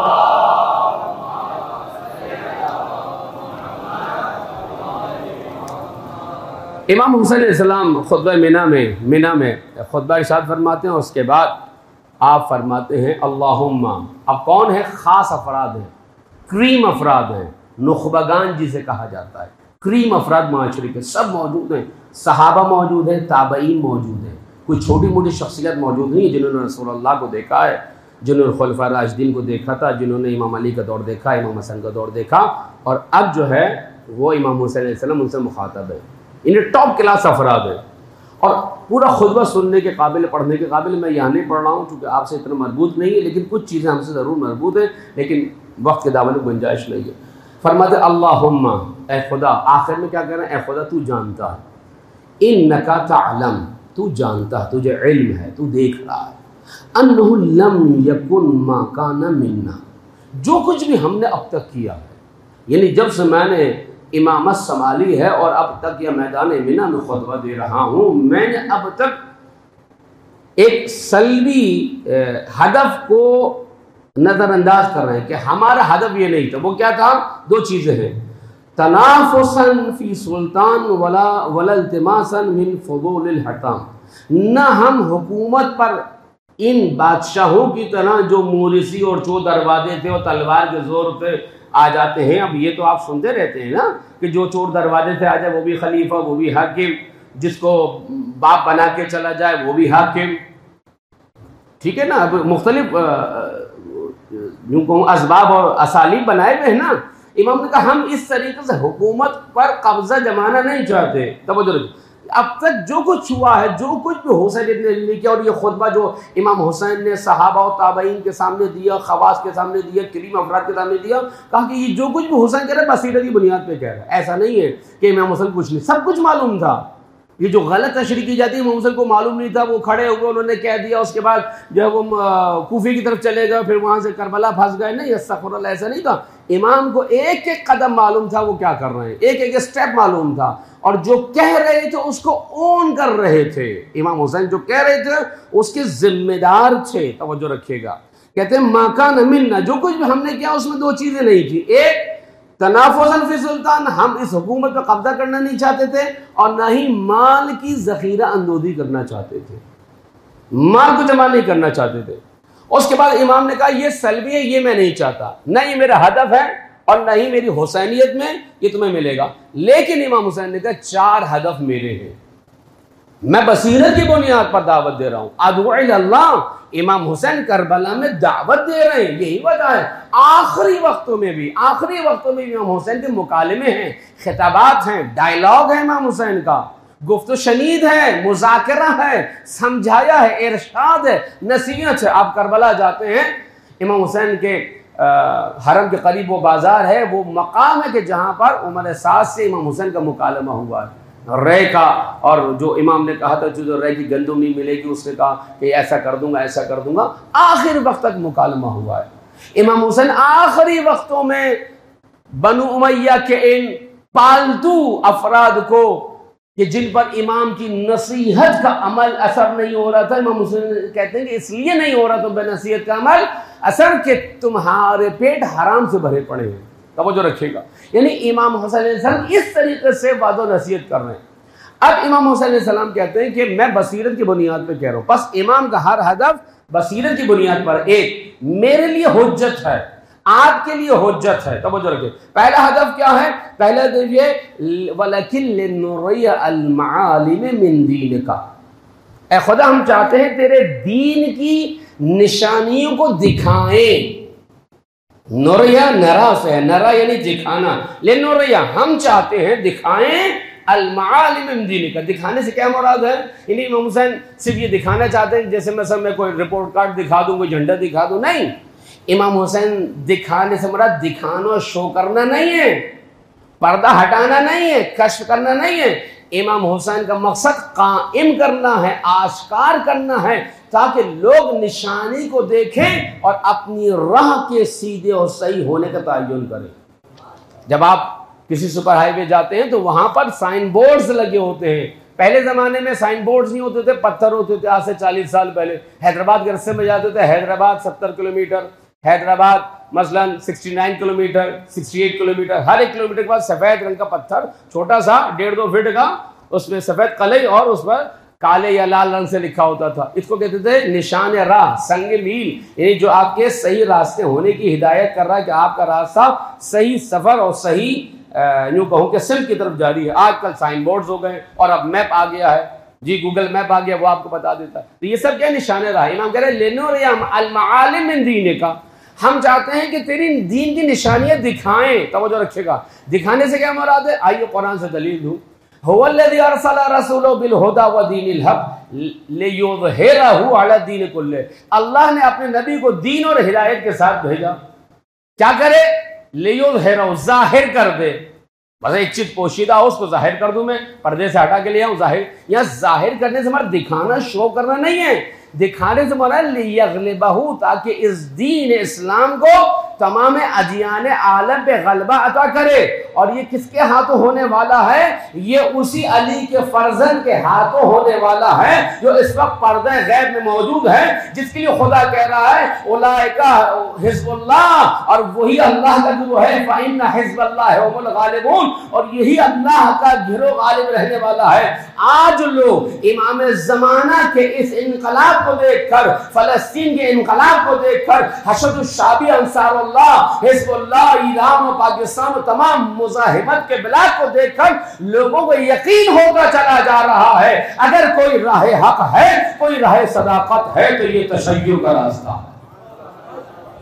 इमाम हुसैन अलैहिस्सलाम खुतबा मिना में मिना में खुतबा इरशाद फरमाते हैं, और उसके बाद आप फरमाते हैं अल्लाहुम्मा। अब कौन है? ख़ास अफराद हैं, क्रीम अफराद हैं, नुखबगान जिसे कहा जाता है, क्रीम अफराद माशरे के सब मौजूद हैं। सहाबा मौजूद हैं, ताबईन मौजूद हैं, कोई छोटी मोटी शख्सियत मौजूद नहीं है जिन्होंने रसूलुल्लाह को देखा है, जिन्होंने खुलफा राशिदीन को देखा था, जिन्होंने इमाम अली का दौर देखा, इमाम हसन का दौर देखा, और अब जो है वो इमाम हुसैन अलैहिस्सलाम उनसे मुखातब है। इन्हें टॉप क्लास अफराद है, और पूरा खुतबा सुनने के काबिल, पढ़ने के काबिल मैं यहाँ नहीं पढ़ रहा हूँ क्योंकि आपसे इतना मरबूत नहीं है, लेकिन कुछ चीज़ें हमसे ज़रूर मरबूत है, लेकिन वक्त के दामन में गुंजाइश नहीं है। फरमाते अल्लाहुम्मा, ए खुदा, आखिर में क्या कह रहे हैं? ए खुदा तू जानता है, इन्नका तालम, तू जानता है, तुझे इल्म है, तू देख रहा है, अन्नहु लम यकुन मा काना मिन्ना, जो कुछ भी हमने अब तक किया है, यानी जब से मैंने इमामत संभाली है और अब तक यह मैदान मिना में खुतबा दे रहा हूँ, मैंने अब तक एक सल्बी हदफ को नज़रअंदाज कर रहे हैं कि हमारा हदफ ये नहीं था। वो क्या था? दो चीज़ें हैं, तनाफुसन फी सुल्तान वला वला इल्तिमासन मिन फुदूलिल हकाम, न हम हुकूमत पर इन बादशाहों की तरह जो मोरिसी और चो दरवाजे थे और तलवार के जोर पे आ जाते हैं। अब ये तो आप सुनते रहते हैं ना कि जो चोर दरवाजे से आ जाए वो भी खलीफा, वो भी हाकिम, जिसको बाप बना के चला जाए वो भी हाकिम, ठीक है ना। अब मुख्तलिफ यूँ कहूँ असबाब और असालीब बनाए हुए हैं ना। इमाम ने कहा हम इस तरीके से हुकूमत पर कब्जा जमाना नहीं चाहते। तवज्जो, अब तक जो कुछ हुआ है, जो कुछ भी हुसैन इब्न अली ने किया, और ये खुतबा जो इमाम हुसैन ने सहाबा और ताबईन के सामने दिया, खवास के सामने दिया, करीम अफराद के सामने दिया, कहा कि ये जो कुछ भी हुसैन कह रहा है बसीरत की बुनियाद पे कह रहा है। ऐसा नहीं है कि इमाम हुसैन कुछ नहीं, सब कुछ मालूम था। ये जो गलत तशरीह की जाती है इमाम हुसैन को मालूम नहीं था, वो खड़े हो गए, उन्होंने कह दिया, उसके बाद जो है वो कूफे की तरफ चले गए, फिर वहाँ से करबला फंस गए। नहीं, अस्तगफिरुल्लाह, ऐसा नहीं था। इमाम को एक एक कदम मालूम था वो क्या कर रहे हैं, एक एक स्टेप मालूम था, और जो कह रहे थे उसको ओन कर रहे थे। इमाम हुसैन जो कह रहे थे उसके जिम्मेदार थे। तवज्जो रखिएगा, कहते हैं माकान मिन्ना, जो कुछ भी हमने किया उसमें दो चीजें नहीं थी। एक, तनाफुसन फी सुल्तान, हम इस हुकूमत पर कब्जा करना नहीं चाहते थे, और ना ही माल की जखीरा अंदोजी करना चाहते थे, माल को जमा नहीं करना चाहते थे। उसके बाद इमाम ने कहा ये सल्बी है, ये मैं नहीं चाहता, न ये मेरा हदफ है और न ही मेरी हुसैनियत में ये तुम्हें मिलेगा। लेकिन इमाम हुसैन ने कहा चार हदफ मेरे हैं, मैं बसीरत की बुनियाद पर दावत दे रहा हूं। अदउ इल्लाह, इमाम हुसैन करबला में दावत दे रहे हैं, यही वजह है। आखिरी वक्तों में भी आखिरी वक्तों में इमाम हुसैन के मुकालमे हैं, खिताबात हैं, डायलॉग है इमाम हुसैन का, गुफ्त शनीद है, मुज़ाकरा है, समझाया है, इरशाद है, नसीहत है। आप करबला जाते हैं, इमाम हुसैन के आ, हरम के करीब वो बाजार है, वो मकाम है कि जहाँ पर उमर सास से इमाम हुसैन का मुकालमा हुआ है, रे का। और जो इमाम ने कहा था जो रे की गंदुम नहीं मिलेगी, उसने कहा कि ऐसा कर दूंगा, ऐसा कर दूंगा। आखिर वक्त तक मुकालमा हुआ है। इमाम हुसैन आखिरी वक्तों में बनु उमैया के इन पालतू अफराद को कि जिन पर इमाम की नसीहत का अमल असर नहीं हो रहा था, इमाम हुसैन कहते हैं कि इसलिए नहीं हो रहा तो बेनसीहत का अमल असर के तुम्हारे पेट हराम से भरे पड़े हैं। तवज्जो रखिएगा, यानी इमाम हुसैन इस तरीके से वादो नसीहत कर रहे हैं। अब इमाम हुसैन सलाम कहते हैं कि मैं बसीरत की बुनियाद पर कह रहा हूँ, बस इमाम का हर हदफ बसीरत की बुनियाद पर, एक मेरे लिए हुज्जत है, आपके लिए हुज्जत है। तवज्जो रखिए, पहला हदफ क्या है? पहला देखिए, वलकिन लिनुरिया अल मालिम मिन दीनिका, ए खुदा हम चाहते हैं तेरे दीन की निशानियों को दिखाएं। नोरिया नरा से है, नरा यानी दिखाना, ले नोरिया हम चाहते हैं दिखाएं अल मालिम मिन दीनिका। दिखाने से क्या मुराद है? यानी इमाम हुसैन सिर्फ ये दिखाना चाहते हैं जैसे मैं सब में कोई रिपोर्ट कार्ड दिखा दूं, कोई झंडा दिखा दूं, नहीं। इमाम हुसैन दिखाने से मुराद दिखाना और शो करना नहीं है, पर्दा हटाना नहीं है, कश्फ करना नहीं है। इमाम हुसैन का मकसद कायम करना है, आश्कार करना है ताकि लोग निशानी को देखें और अपनी राह के सीधे और सही होने का तयन करें। जब आप किसी सुपर हाईवे जाते हैं तो वहां पर साइन बोर्ड्स लगे होते हैं। पहले जमाने में साइन बोर्ड्स नहीं होते थे, पत्थर होते थे। आज से चालीस साल पहले हैदराबाद के रस्ते में जाते थे, हैदराबाद सत्तर किलोमीटर, हैदराबाद मसलन उनहत्तर किलोमीटर, अड़सठ किलोमीटर, हर एक किलोमीटर के बाद सफेद रंग का पत्थर, छोटा सा डेढ़ दो फीट का, उसमें सफेद कलई और उस पर काले या लाल रंग से लिखा होता था। इसको कहते थे निशान राह, संग मील, यानी जो आपके सही रास्ते होने की हिदायत कर रहा है कि आपका रास्ता सही सफर और सही यूं कहूं कि सिल्क की तरफ जारी है। आजकल साइन बोर्ड्स हो गए और अब मैप आ गया है जी, गूगल मैप आ गया, वो आपको बता देता है। तो ये सब क्या निशान राह। इमाम कह रहे लेनो अल मालिम मिन दीने का, हम चाहते हैं कि तेरी दीन की निशानियां दिखाएं। तवज्जो रखिएगा, दिखाने से क्या मुराद है? आइए कुरान से दलील दूं। हुवल्लज़ी अरसला रसूलहु बिल हुदा व दीनिल हक लियुज़हिरहु अला दीन कुल्ले। अल्लाह ने अपने नबी को दीन और हिदायत के साथ भेजा। क्या करे? लियुज़हिरहु, जाहिर कर दे। बस एक चीज पोशीदा हो उसको जाहिर कर दूं, मैं पर्दे से हटा के ले आऊं जाहिर। यहां जाहिर करने से हमारा दिखाना, शो करना नहीं है। दिखाने से हमारा लियग़लिबहु, ताकि इस दीन इस्लाम को तमाम अजियान आलम पे गलबा अता करे। और ये किसके हाथों होने वाला है? ये उसी अली के फर्जंद के हाथों होने वाला है जो इस वक्त पर्दे गैब में मौजूद है, जिसके लिए खुदा कह रहा है उलाइका हिज़्बुल्लाह, और वही अल्लाह का गिरोह है। फ़इन्ना हिज़्बल्लाहि हुमुल गालिबून, और यही अल्लाह का गिरोह गालिब रहने वाला है। आज लोग इमाम ज़माना के इस इनकलाब को देखकर, फलस्तीन के इनकलाब को देखकर, हशदुश्शाबी अंसारुल्लाह, हिज़्बुल्लाह, ईरान और पाकिस्तान और तमाम मुज़ाहिमत के बिलाद को देखकर लोगों को यकीन होता चला जा रहा है अगर कोई राह हक है, कोई राह सदाकत है, तो ये तशय्युअ का रास्ता है।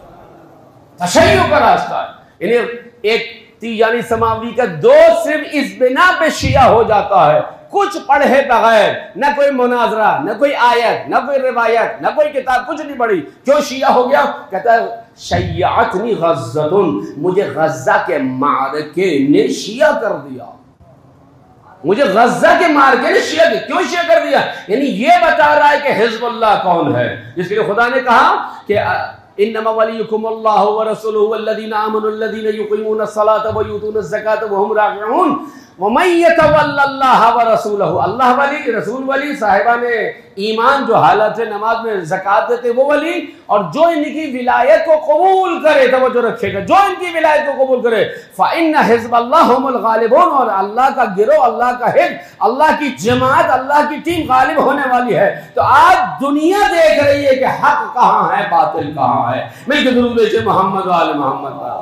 तशय्युअ का रास्ता है। इन्हें एक तीजानी समावी का दोस्त सिर्फ इस बिना पे शिया हो जाता है, कुछ पढ़े बगैर, न कोई मुनाजरा, न कोई आयत, न कोई रिवायत, न कोई किताब, कुछ नहीं पढ़ी, क्यों शिया हो गया? कहता है शय्यातनी गज़्ज़तुन, मुझे गज़्ज़ा के मारके ने शिया कर दिया। मुझे गज़्ज़ा के मारके ने शिया किया। क्यों शिया कर दिया? यानी ये बता रहा है कि हिज़्बुल्लाह कौन है, जिसके लिए खुदा ने कहा कि इन्नमा वलियुकुमुल्लाहु व रसूलुहु वल्लज़ीना आमनु अल्लज़ीना युक़ीमूनस सलाता व यूतूनस ज़काता व हुम राकिऊन वमन यतवल्लल्लाह व रसूलहु, अल्लाह वली, रसूल वली, साहिबान ईमान जो हालत है नमाज में ज़कात देते वो वली, और जो इनकी विलायत को कबूल करे, तवज्जो रखिएगा, जो इनकी विलायत को कबूल करे, फ़इन्ना हिज़्बल्लाहि हुमुल गालिबून, और अल्लाह का गिरोह, अल्लाह का हिज़्ब, अल्लाह की जमात, अल्लाह की टीम गालिब होने वाली है। तो आज दुनिया देख रही है कि हक कहाँ है, बातिल कहाँ है। मिलके दुरूद भेजिए मोहम्मद व आले मोहम्मद पर।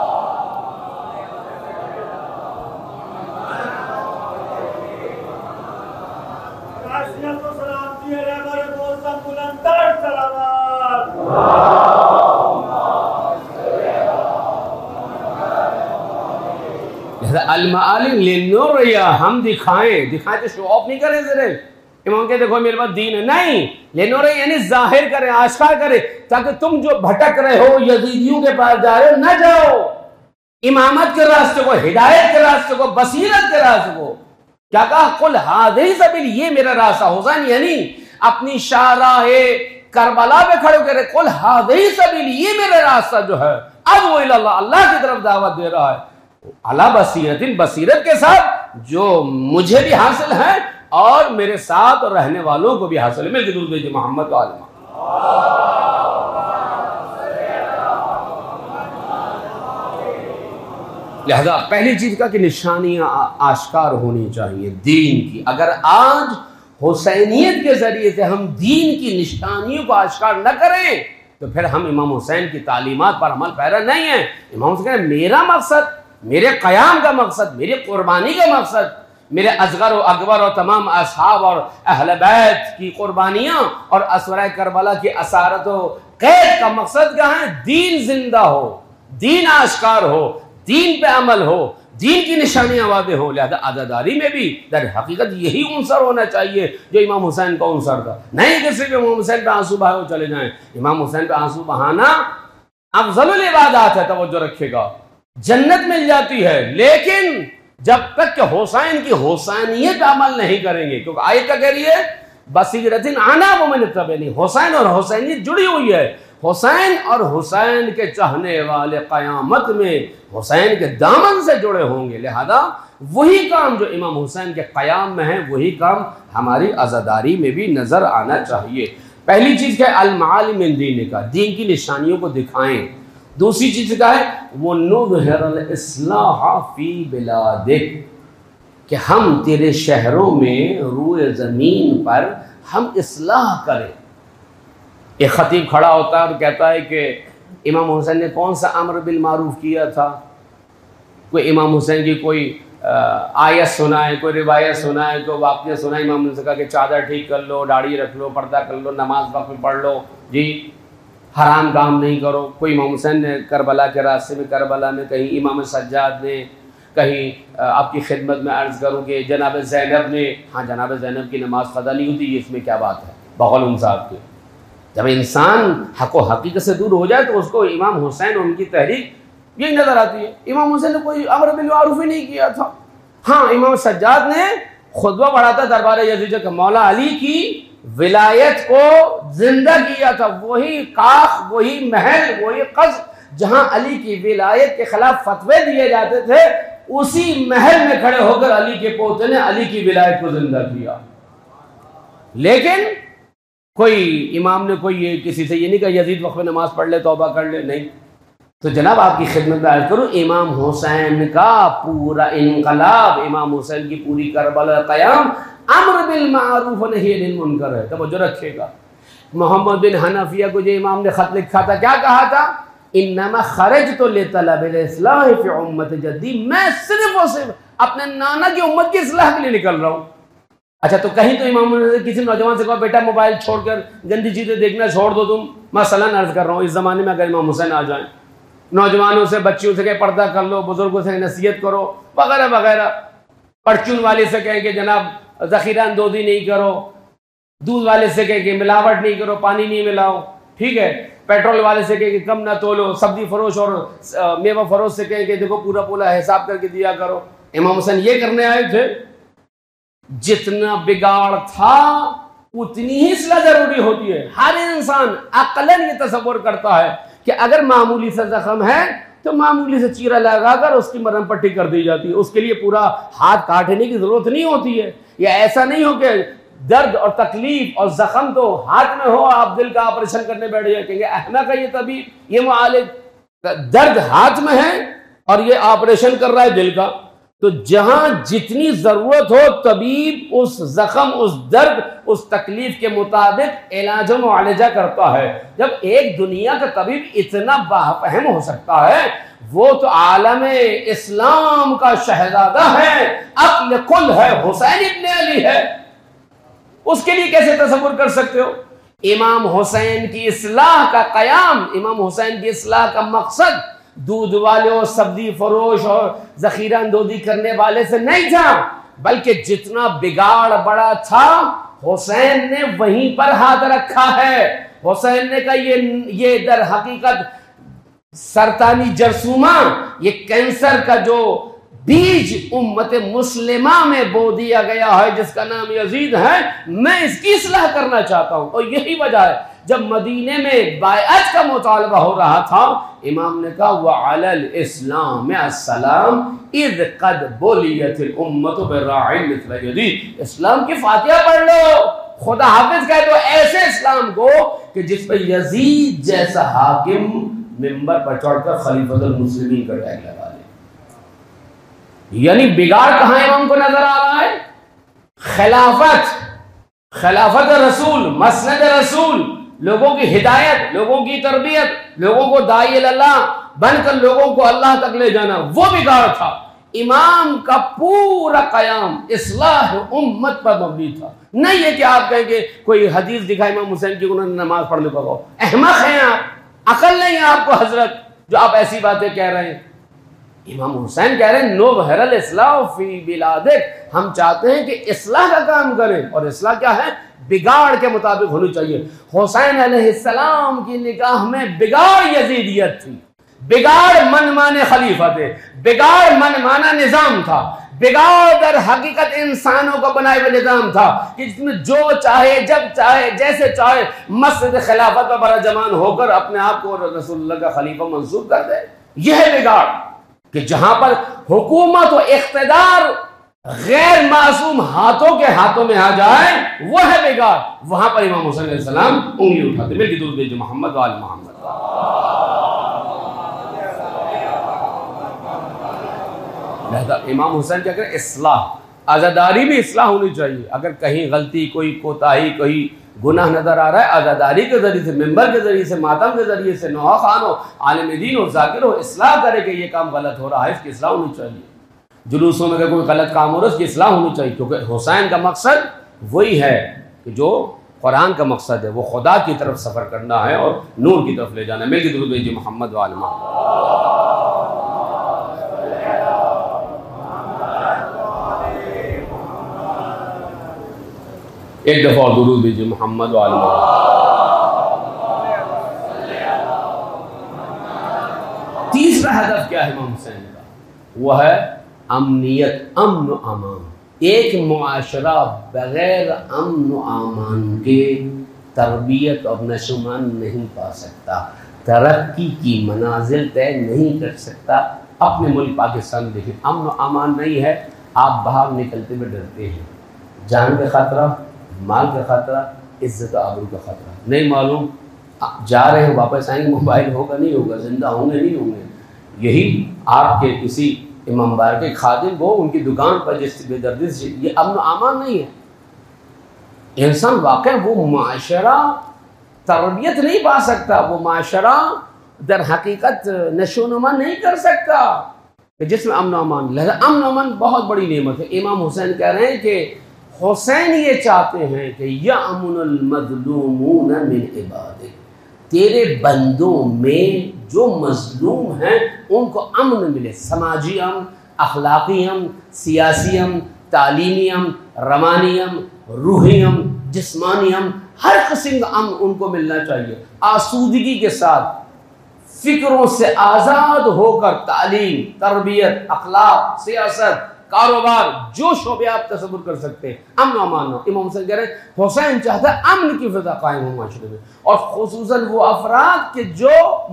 अल-मालिम लिनुरिया, हम दिखाएं, दिखाएं तो शो ऑफ नहीं करें सिर्फ। इमाम के देखो मेरे पास दीन है, नहीं, लिनुरिया यानी जाहिर करें, आश्कार करें, ताकि तुम जो भटक रहे हो, यजीदियों के पास जा रहे हो, न जाओ इमामत के रास्ते को, हिदायत के रास्ते को, बसीरत के रास्ते को। क्या कहा? कुल हाज़िही सबील, ये मेरा रास्ता। हुसैन यानी अपनी शाहराहे करबला में खड़े करे, कुल हाज़िही सबील, ये मेरा रास्ता जो है, अब वो इल्लल्लाह, अल्लाह की तरफ दावत दे रहा है, अला बसीरतिन, बसीरत के साथ जो मुझे भी हासिल है और मेरे साथ और रहने वालों को भी हासिल है। मिलके दुरूद भेजिए मोहम्मद व आले मोहम्मद। लिहाजा पहली चीज का कि निशानियां आश्कार होनी चाहिए दीन की। अगर आज हुसैनियत के जरिए से हम दीन की निशानियों को आश्कार न करें तो फिर हम इमाम हुसैन की तालीमात पर अमल पैरा नहीं है। इमाम हुसैन मेरा मकसद, मेरे क़याम का मकसद, मेरी कुर्बानी का मकसद, मेरे असगर और अकबर और तमाम असहाब और अहले बैत की कुर्बानियाँ और असवरा करबला की असारत व कैद का मकसद क्या है? दीन जिंदा हो, दीन आश्कार हो, दीन पे अमल हो, दीन की निशानियां वाज़ेह हो। लिहाजा अज़ादारी में भी दर हकीकत यही उनसर होना चाहिए जो इमाम हुसैन का उनसर था। नहीं कि सिर्फ इमाम हुसैन पे आंसू बहाओ चले जाएं। इमाम हुसैन पे आंसू बहाना अफज़लुल इबादत है, तवज्जो रखिएगा, जन्नत मिल जाती है। लेकिन जब तक कि हुसैन की हुसैनियत अमल नहीं करेंगे, क्योंकि आयत क्या कह रही है? बसीरतिन आना वो मैंने तबनी, हुसैन और हुसैनियत जुड़ी हुई है। हुसैन और हुसैन के चाहने वाले क़यामत में हुसैन के दामन से जुड़े होंगे। लिहाजा वही काम जो इमाम हुसैन के क़याम में है वही काम हमारी अज़ादारी में भी नज़र आना चाहिए। पहली चीज़ क्या है? अल-मालिम मिन दीन का, दीन की निशानियों को दिखाएं। दूसरी चीज़ क्या है? वो नुज़हिरल इस्लाह फी बिलादिक, कि हम तेरे शहरों में रूए ज़मीन पर हम इस्लाह करें। एक ख़तीब खड़ा होता है और कहता है कि इमाम हुसैन ने कौन सा अम्र बिल मारूफ किया था? कोई इमाम हुसैन की कोई आयत सुनाए, कोई रिवायत सुनाए, कोई वाक़या सुनाए। इमाम हुसैन ने कहा कि चादर ठीक कर लो, दाढ़ी रख लो, पर्दा कर लो, नमाज वक्त में पढ़ लो, जी हराम काम नहीं करो। कोई इमाम हुसैन ने करबला के रास्ते में, करबला में कहीं इमाम सज्जाद ने, कहीं आपकी खिदमत में अर्ज़ करूँ कि जनाब ज़ैनब ने, हाँ जनाब ज़ैनब की नमाज क़ज़ा नहीं होती, इसमें क्या बात है? बग़ौल साहब के जब इंसान हक़ व हक़ीक़त से दूर हो जाए तो उसको इमाम हुसैन उनकी तहरीक यही नज़र आती है। इमाम हुसैन ने कोई अम्र बिल मारूफ ही नहीं किया था। हाँ, इमाम सज्जाद ने खुतबा पढ़ा था दरबार यज़ीद का, मौला अली की विलायत को जिंदा किया था। वही काख, वही महल, वही कस्र जहाँ अली की विलायत के खिलाफ फतवे दिए जाते थे, उसी महल में खड़े होकर अली के पोते ने अली की विलायत को जिंदा किया। लेकिन कोई इमाम ने कोई ये किसी से ये नहीं कहा यजीद वक्त में नमाज पढ़ ले, तौबा कर ले, नहीं। तो जनाब आपकी खिदमत में अर्ज करूँ, इमाम हुसैन का पूरा इनकलाब, इमाम हुसैन की पूरी करबला क़याम अम्र बिल मारूफ व नही अनिल मुनकर है। तवज्जो रखिएगा। मोहम्मद बिन हनफिया को जो इमाम ने खत लिखा था, क्या कहा था? इन्नमा खरजतु लितलबिल इस्लाह फी उम्मत जद्दी, मैं सिर्फ और सिर्फ अपने नाना की उम्मत की इस्लाह के लिए निकल रहा हूँ। अच्छा, तो कहीं तो इमाम ने किसी नौजवान से कहा बेटा मोबाइल छोड़कर गंदी चीजें देखना छोड़ दो तुम। मसलन अर्ज कर रहा हूँ, इस जमाने में अगर इमाम हुसैन आ जाए, नौजवानों से, बच्चियों से कहे पर्दा कर लो, बुजुर्गों से नसीहत करो, वगैरह वगैरह। परचून वाले से कहें कि जनाब जखीरा अंदोजी नहीं करो, दूध वाले से कहें कि मिलावट नहीं करो, पानी नहीं मिलाओ, ठीक है। पेट्रोल वाले से कहें कि कम ना तोलो, सब्जी फरोश और मेवा फरोश से कहें कि देखो पूरा पूरा हिसाब करके दिया करो। इमाम हुसैन ये करने आए थे। जितना बिगाड़ था उतनी ही इस्लाह जरूरी होती है। हर इंसान अक्लन ये तसव्वुर करता है कि अगर मामूली सा जख्म है तो मामूली से चीरा लगाकर उसकी मरहम पट्टी कर दी जाती है, उसके लिए पूरा हाथ काटने की जरूरत नहीं होती है। या ऐसा नहीं हो कि दर्द और तकलीफ और जख्म तो हाथ में हो, आप दिल का ऑपरेशन करने बैठ जाए, कहेंगे अहमक है ये तबीब, ये मुआलिज, दर्द हाथ में है और ये ऑपरेशन कर रहा है दिल का। तो जहां जितनी जरूरत हो तबीब उस जख्म, उस दर्द, उस तकलीफ के मुताबिक इलाज व मुआलजा करता है। जब एक दुनिया का तबीब इतना बाफहम हो सकता है, वो तो आलम इस्लाम का शहजादा है, अक्ल कुल है, हुसैन इब्न अली है, उसके लिए कैसे तसव्वुर कर सकते हो? इमाम हुसैन की इस्लाह का कयाम, इमाम हुसैन की इस्लाह का मकसद दूध वाले और सब्जी फरोश और जखीरा अंदोजी करने वाले से नहीं था, बल्कि जितना बिगाड़ बड़ा था हुसैन ने वहीं पर हाथ रखा है। हुसैन ने कहा ये ये दर हकीकत सरतानी जरसूमा, ये कैंसर का जो बीज उम्मत मुस्लिमा में बो दिया गया है जिसका नाम यजीद है, मैं इसकी इस्लाह करना चाहता हूं। और यही वजह है जब मदीने में बायअत का मुतालबा हो रहा था, इमाम ने कहा व अलल इस्लाम अस्सलाम इद कद बोलियतिल उम्मतु बिर्राइन मिथल यजीद, इस्लाम की फातिहा पढ़ लो, खुदा हाफिज कह दो ऐसे इस्लाम को कि जिस पर यजीद जैसा हाकिम मिंबर पर चढ़कर खलीफतुल मुस्लिमीन का टैग लगा ले। यानी बिगाड़ कहां इमाम को नजर आ रहा है? खिलाफत, खिलाफत रसूल, मसनद रसूल, लोगों की हिदायत, लोगों की तरबियत, लोगों को दाई अल्लाह बनकर लोगों को अल्लाह तक ले जाना, वो बिगाड़ था। इमाम का पूरा कयाम इस्लाह उम्मत पर मबनी था। नहीं है कि आप कहेंगे कोई हदीस दिखा इमाम हुसैन की उन्होंने नमाज पढ़ने को कहो। अहमक हैं आप, अकल नहीं है आपको हजरत, जो आप ऐसी बातें कह रहे हैं। इमाम हुसैन कह रहे हैं नो बहरल इस्लाह फी बिलादिक, हम चाहते हैं कि इस्लाह का काम करें। और इस्लाह क्या है? बिगाड़ के मुताबिक होनी चाहिए। हुसैन अलैहिस्सलाम की निगाह में बिगाड़ यजीदियत थी, बिगाड़ मनमाने खलीफा थे, बिगाड़ मनमाना निजाम था। बिगाड़ दर हकीकत इंसानों का बनाए हुए निजाम था कि जिसमें जो चाहे जब चाहे जैसे चाहे मस्जिद खिलाफत पर बड़ा जमान होकर अपने आप को रसूलुल्लाह का खलीफा मंसूब कर दे। यह है बिगाड़ कि जहां पर हुकूमत और इख्तिदार गैर मासूम हाथों के हाथों में आ जाए, वह है बिगाड़। वहां पर इमाम हुसैन अलैहिस्सलाम उंगली उठाते, मेरी दुरूद भेजो मोहम्मद व आले मोहम्मद। इमाम हुसैन क्या करें, इस्लाह, आज़ादारी में इस्लाह होनी चाहिए। अगर कहीं गलती, कोई कोताही, कोई गुनाह नजर आ रहा है, आज़ादारी के जरिए से, मेंबर के जरिए से, मातम के जरिए से, नौहा खान हो, आलिम दीन हो, जाकिर हो, इस्लाह करे कि ये काम गलत हो रहा है, इसकी इस्लाह होनी चाहिए। जुलूसों में अगर कोई गलत काम हो रहा है, उसकी इस्लाह होनी चाहिए, क्योंकि हुसैन का मकसद वही है कि जो कुरान का मकसद है वो खुदा की तरफ सफ़र करना है और नूर की तरफ ले जाना है। मेरी दुरूद भेजिए मोहम्मद व आले मोहम्मद। एक दफा और दुरूद भेजिए मोहम्मद व आले मोहम्मद। तीसरा हदफ क्या है इमाम हुसैन का, वह है अमनियत, अमन व अमान। एक मुआशरा बगैर अमन व अमान के तरबियत और नशोमान नहीं पा सकता, तरक्की की मनाजिल तय नहीं कर सकता। अपने मुल्क पाकिस्तान देखिए, अमन व अमान नहीं है, आप बाहर निकलते हुए डरते हैं, जान का खतरा, माल का खतरा, इज्जत आबरू का खतरा, नहीं मालूम जा रहे हैं वापस आएंगे, मोबाइल होगा नहीं होगा, जिंदा होंगे नहीं होंगे। यही आपके किसी इमाम बार के खादिम वो उनकी दुकान पर जिस बेदर्दी से, ये अमन आमान नहीं है। इंसान वाकई वो माशरा तरबियत नहीं पा सकता, वो माशरा दर हकीकत नशोनुमा नहीं कर सकता जिसमें अमन अमान। लिहाजा अमन अमान बहुत बड़ी नेमत है। इमाम हुसैन कह रहे हैं कि हुसैन ये चाहते हैं कि यअमुनुल मज़लूमून मिन इबादिक, तेरे बंदों में जो मजलूम हैं उनको अमन मिले, समाजी अमन, अखलाकी अमन, सियासी अमन, तालीमी अमन, रवानी अमन, रूही अमन, जिस्मानी अमन, हर किस्म का अमन उनको मिलना चाहिए। आसूदगी के साथ, फिक्रों से आज़ाद होकर तालीम, तरबियत, अखलाक, सियासत, कारोबार, जो शोबे आप तसव्वुर कर सकते हैं, अमन अमान हो। इमाम हुसैन कह रहे हैं हुसैन चाहता है अमन की फिजा कायम हो माशरे में, और खुसूसन वो अफराद के जो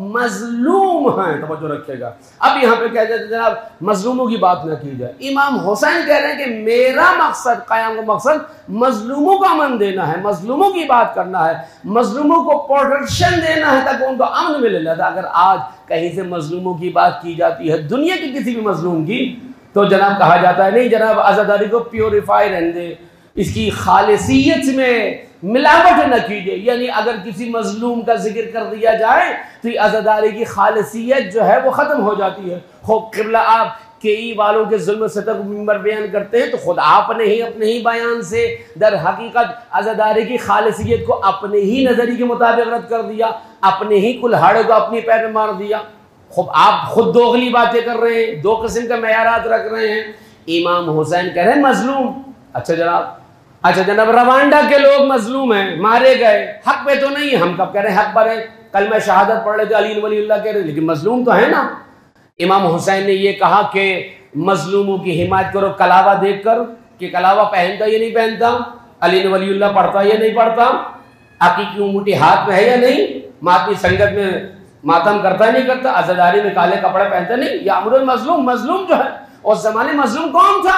मजलूम हैं, तवज्जो रखिएगा। अब यहाँ पे कह देते जनाब मजलूमों की बात ना की जाए। इमाम हुसैन कह रहे हैं कि मेरा मकसद, कायम का मकसद मजलूमों का अमन देना है, मजलूमों की बात करना है, मजलूमों को प्रोटेक्शन देना है ताकि उनको अमन मिले। अगर आज कहीं से मजलूमों की बात की जाती है, दुनिया के किसी भी मजलूम की, तो जनाब कहा जाता है नहीं जनाब आज़ादारी को प्योरीफाई रहने दे, इसकी खालिसियत में मिलावट न कीजिए। यानी अगर किसी मजलूम का जिक्र कर दिया जाए तो ये आज़ादारी की खालिसियत जो है वो ख़त्म हो जाती है। खूब क़िबला आप कई वालों के जुल्म सतह को मिंबर बयान करते हैं तो खुद आपने ही अपने ही बयान से दर हकीकत आज़ादारी की खालिसियत को अपने ही नज़रिए के मुताबिक रद्द कर दिया, अपने ही कुल्हाड़े को अपनी पैर में मार दिया। खूब आप खुद दोगली बातें कर रहे हैं, दो किस्म का मयारात रख रहे हैं। इमाम हुसैन कह रहे हैं मजलूम, अच्छा जनाब, अच्छा जनाब रवांडा के लोग मजलूम हैं, मारे गए, हक पे तो नहीं है। हम कब कह रहे हैं हक पर है, कल मैं शहादत पढ़ रहे थे अली वलीउल्लाह कह रहे, लेकिन मजलूम तो है ना। इमाम हुसैन ने ये कहा कि मजलूमों की हिमायत करो कलावा देख कर, कि कलावा पहनता या नहीं पहनता, अली वलीउल्लाह पढ़ता या नहीं पढ़ता, अकीकी उंगूठी हाथ में है या नहीं, मातमी संगत में मातम करता नहीं करता, आज़ादारी में काले कपड़े पहनता नहीं, या अमरुल मजलूम, मजलूम जो है उस जमाने मजलूम कौन था?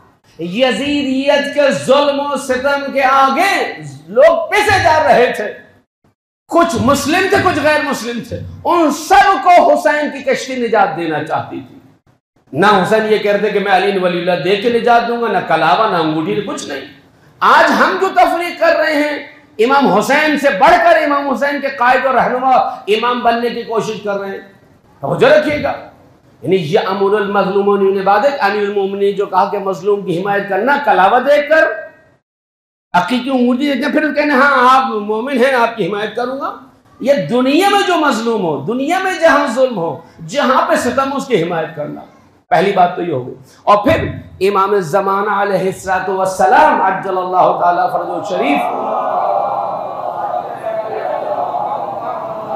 यजीदियत के जुल्म और सितम के आगे लोग पिसे जा रहे थे, कुछ मुस्लिम थे कुछ गैर मुस्लिम थे, उन सब को हुसैन की कश्ती निजात देना चाहती थी। ना हुसैन ये कहते कि मैं अली वलीउल्लाह देख के निजात दूंगा, ना कलावा ना अंगूठी, कुछ नहीं। आज हम जो तफरीक कर रहे हैं इमाम हुसैन से बढ़कर इमाम हुसैन के कायद और रहनुमा इमाम बनने की कोशिश कर रहे हैं, तवज्जो रखिएगा। यानी ये अमरुल मज़लूमून मिन इबादिक, अमीरुल मोमिनीन जो कहा कि मजलूम की हिमायत करना कलावा देखकर, हकीकी उंगली देखना, फिर कहना हाँ आप मोमिन हैं आपकी हिमायत करूंगा। ये दुनिया में जो मजलूम हो, दुनिया में जहां जुल्म हो, जहां पे सितम, उसकी हिमायत करना, पहली बात तो ये हो गई। और फिर इमाम ज़माना अलैहिस्सलातु वस्सलाम अज्जलल्लाहु ताला फरजो शरीफ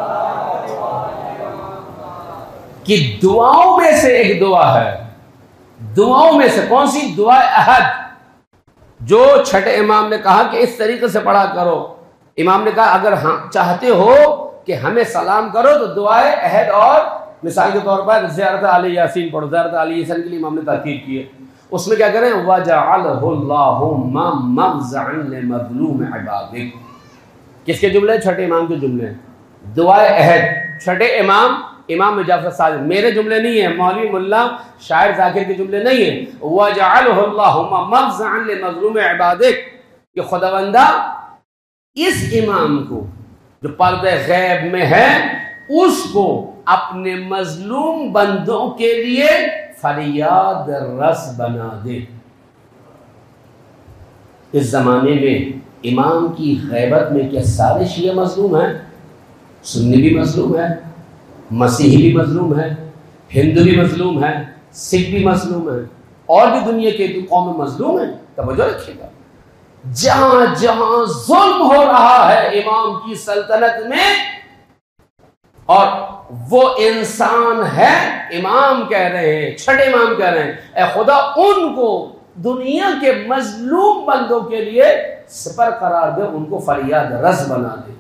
कि दुआओं में से एक दुआ है दुआओं में से कौन सी? दुआ अहद, जो छठे इमाम ने कहा कि इस तरीके से पढ़ा करो। इमाम ने कहा अगर हम चाहते हो कि हमें सलाम करो तो दुआए अहद, और मिसाल के तौर पर ज़ियारत आले यासीन पढ़ो। ज़ियारत आले यासीन के लिए इमाम ने ताकीद की है। उसमें क्या करें? वजअलहुल्लाहु मग़ज़अन लिमज़लूम इबादिक। किसके जुमले? छठे इमाम के जुमले। दुआए अहद छठे इमाम इमाम जाफर सादिक, मेरे जुमले नहीं है, मौलवी मुल्ला शायर जाकिर के जुमले नहीं है। वजअलहुल्लाहु मग़ज़अन लिमज़लूम इबादिक, कि खुदावंदा इस इमाम को जो पर्दे गैब में है उसको अपने मजलूम बंदों के लिए फरियाद रस बना दे। इस जमाने में इमाम की गैबत में क्या सारे शिया मजलूम हैं? सुन्नी भी मजलूम है, मसीही भी मजलूम है, हिंदू भी मजलूम है, सिख भी मजलूम है, और भी दुनिया के कौम मजलूम है। तवज्जो रखिएगा, जहां जहां जुल्म हो रहा है इमाम की सल्तनत में, और वो इंसान है, इमाम कह रहे हैं, छठे इमाम कह रहे हैं, ए खुदा उनको दुनिया के मजलूम बंदों के लिए सिपर करार दे, उनको फरियाद रस बना दे।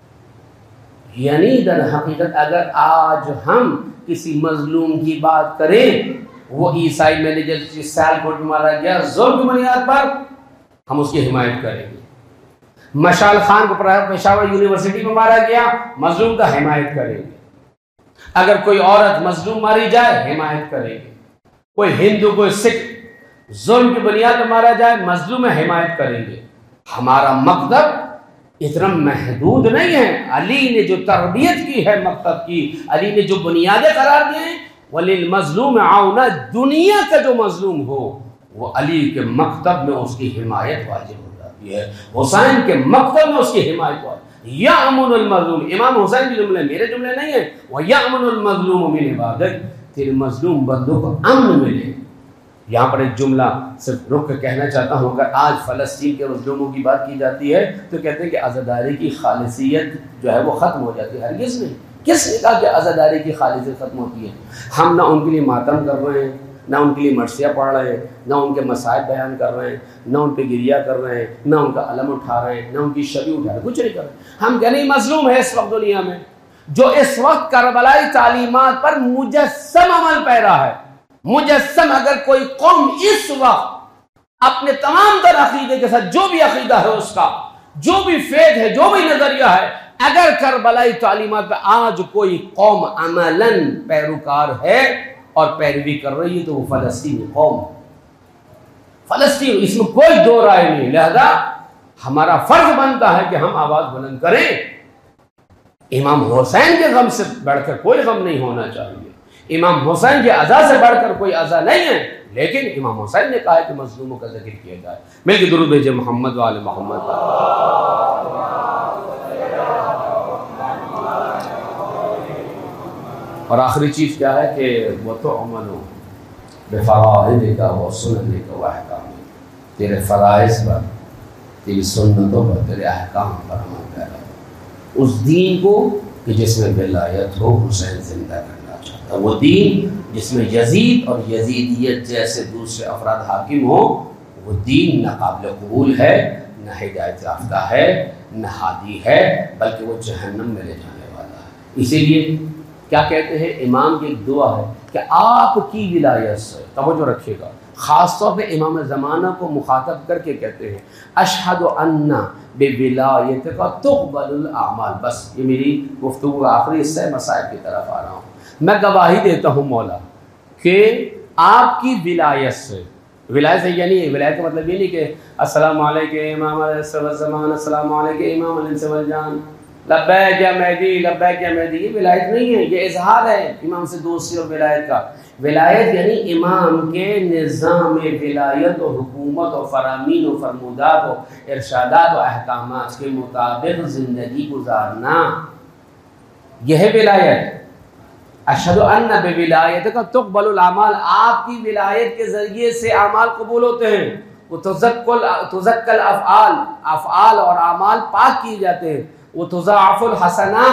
यानी दर हकीकत अगर आज हम किसी मजलूम की बात करें, वो ईसाई मैनेजर सियालकोट में मारा गया जुल्म की बुनियाद पर, हम उसकी हिमायत करेंगे। मशाल खान को पेशावर यूनिवर्सिटी में मारा गया, मजलूम का हिमायत करेंगे। अगर कोई औरत मजलूम मारी जाए, हिमायत करेंगे। कोई हिंदू कोई सिख जुल्म की बुनियाद पर मारा जाए, मजलूम में हिमायत करेंगे। हमारा मकसद इतना महदूद नहीं है। अली ने जो तरबियत की है मकसद की, अली ने जो बुनियादें करार दिए, वलिल मजलूम आउना, दुनिया का जो मजलूम हो वो अली के मकतब में उसकी हिमायत वाजिब हो जाती है, हुसैन के मकतब में उसकी हिमायत वाजिब। यअमुनुल मजलूम, इमाम हुसैन के जुमले मेरे जुमले नहीं है। वह यअमुनुल मजलूम मिन इबादत, तेरे मजलूम बंदों को अमन मिले। यहाँ पर एक जुमला सिर्फ रुक कर कहना चाहता हूँ, अगर आज फ़लस्तीन के मजलूमों की बात की जाती है तो कहते हैं कि आज़ादारी की खालिसियत जो है वो ख़त्म हो जाती है। हरगिज़ नहीं। किसने कहा कि आज़ादारी की खालिसियत ख़त्म होती है? हम ना उनके लिए मातम कर रहे हैं, ना उनके लिए मरसिया पढ़ रहे हैं, ना उनके मसाइब बयान कर रहे हैं, ना उन पर गिरिया कर रहे हैं, ना उनका अलम उठा रहे हैं, ना उनकी शबी उठा रहे हैं, कुछ नहीं कर रहे। हम कहने मजलूम है इस वक्त दुनिया में, जो इस वक्त करबलाई तालीमात पर मुजस्सम अमल पैरा है। मुजस्सम, अगर कोई कौम इस वक्त अपने तमाम तर अकीदे के साथ, जो भी अकीदा है उसका, जो भी फेद है, जो भी नजरिया है, अगर करबलाई तालीमात पर आज कोई कौम अमलन पैरोकार है और पैरवी कर रही है तो वो फलस्तीनी कौम, फलस्तीन, इसमें कोई दो राय नहीं। लिहाजा हमारा फर्ज बनता है कि हम आवाज बुलंद करें। इमाम हुसैन के गम से बढ़कर कोई गम नहीं होना चाहिए, इमाम हुसैन के अज़ा से बढ़कर कोई अज़ा नहीं है, लेकिन इमाम हुसैन ने कहा है कि मजलूमों का जिक्र किया जाए। मिलके दुरूद भेजे मोहम्मद व आले मोहम्मद। और आखिरी चीज़ क्या है कि वो तो अमनो बेफराइद का व सुन्नत का वह अहकाम, तेरे फ़राइज़ पर, तेरी सुन्नतों पर, तेरे अहकाम पर अमल कर उस दीन को कि जिसमें विलायत हो, हुसैन जिंदा करना चाहता, वो दीन जिसमें यजीद और यजीदियत जैसे दूसरे अफराद हाकिम हो, वो दीन न काबिल कबूल है, न हिदायत याफ्ता है, न हादी है, बल्कि वो जहन्नम में ले जाने वाला है। इसीलिए क्या कहते हैं, इमाम की एक दुआ है कि आपकी विलायत से, तवज्जो रखिएगा, ख़ासतौर पे इमाम ज़माना को मुखातब करके कहते हैं, अशहदु अन्ना बिविलायतिका तुक़बलुल आमाल। बस ये मेरी गुफ्तगू का आखिरी हिस्सा है, मसाइल की तरफ आ रहा हूँ। मैं गवाही देता हूँ मौला कि आपकी विलायत से, विलायत से यानी विलायत का मतलब ये नहीं कि अस्सलामु अलैकुम इमाम ज़मान, अस्सलामु अलैकुम इमाम अल-इंसान, लब्बैक या मेहदी, लब्बैक या मेहदी, ये विलायत नहीं है, ये इजहार है इमाम से दोस्ती और विलायत का। विलायत यानी इमाम के निज़ाम विलायत और हुकूमत और फरामीन और फरमूदात और इरशादात और अहकामात के मुताबिक ज़िंदगी गुजारना, यह है विलायत। अशहदु अन्ना बिविलायतिका तुक़बलुल आमाल, आपकी विलायत के ज़रिए से आमाल कबूल होते हैं। वो तुज़क्कुल तुज़क्कल अफ़आल, अफ़आल और आमाल पाक किए जाते हैं। वो तुज़ाअफ़ुल हसनात,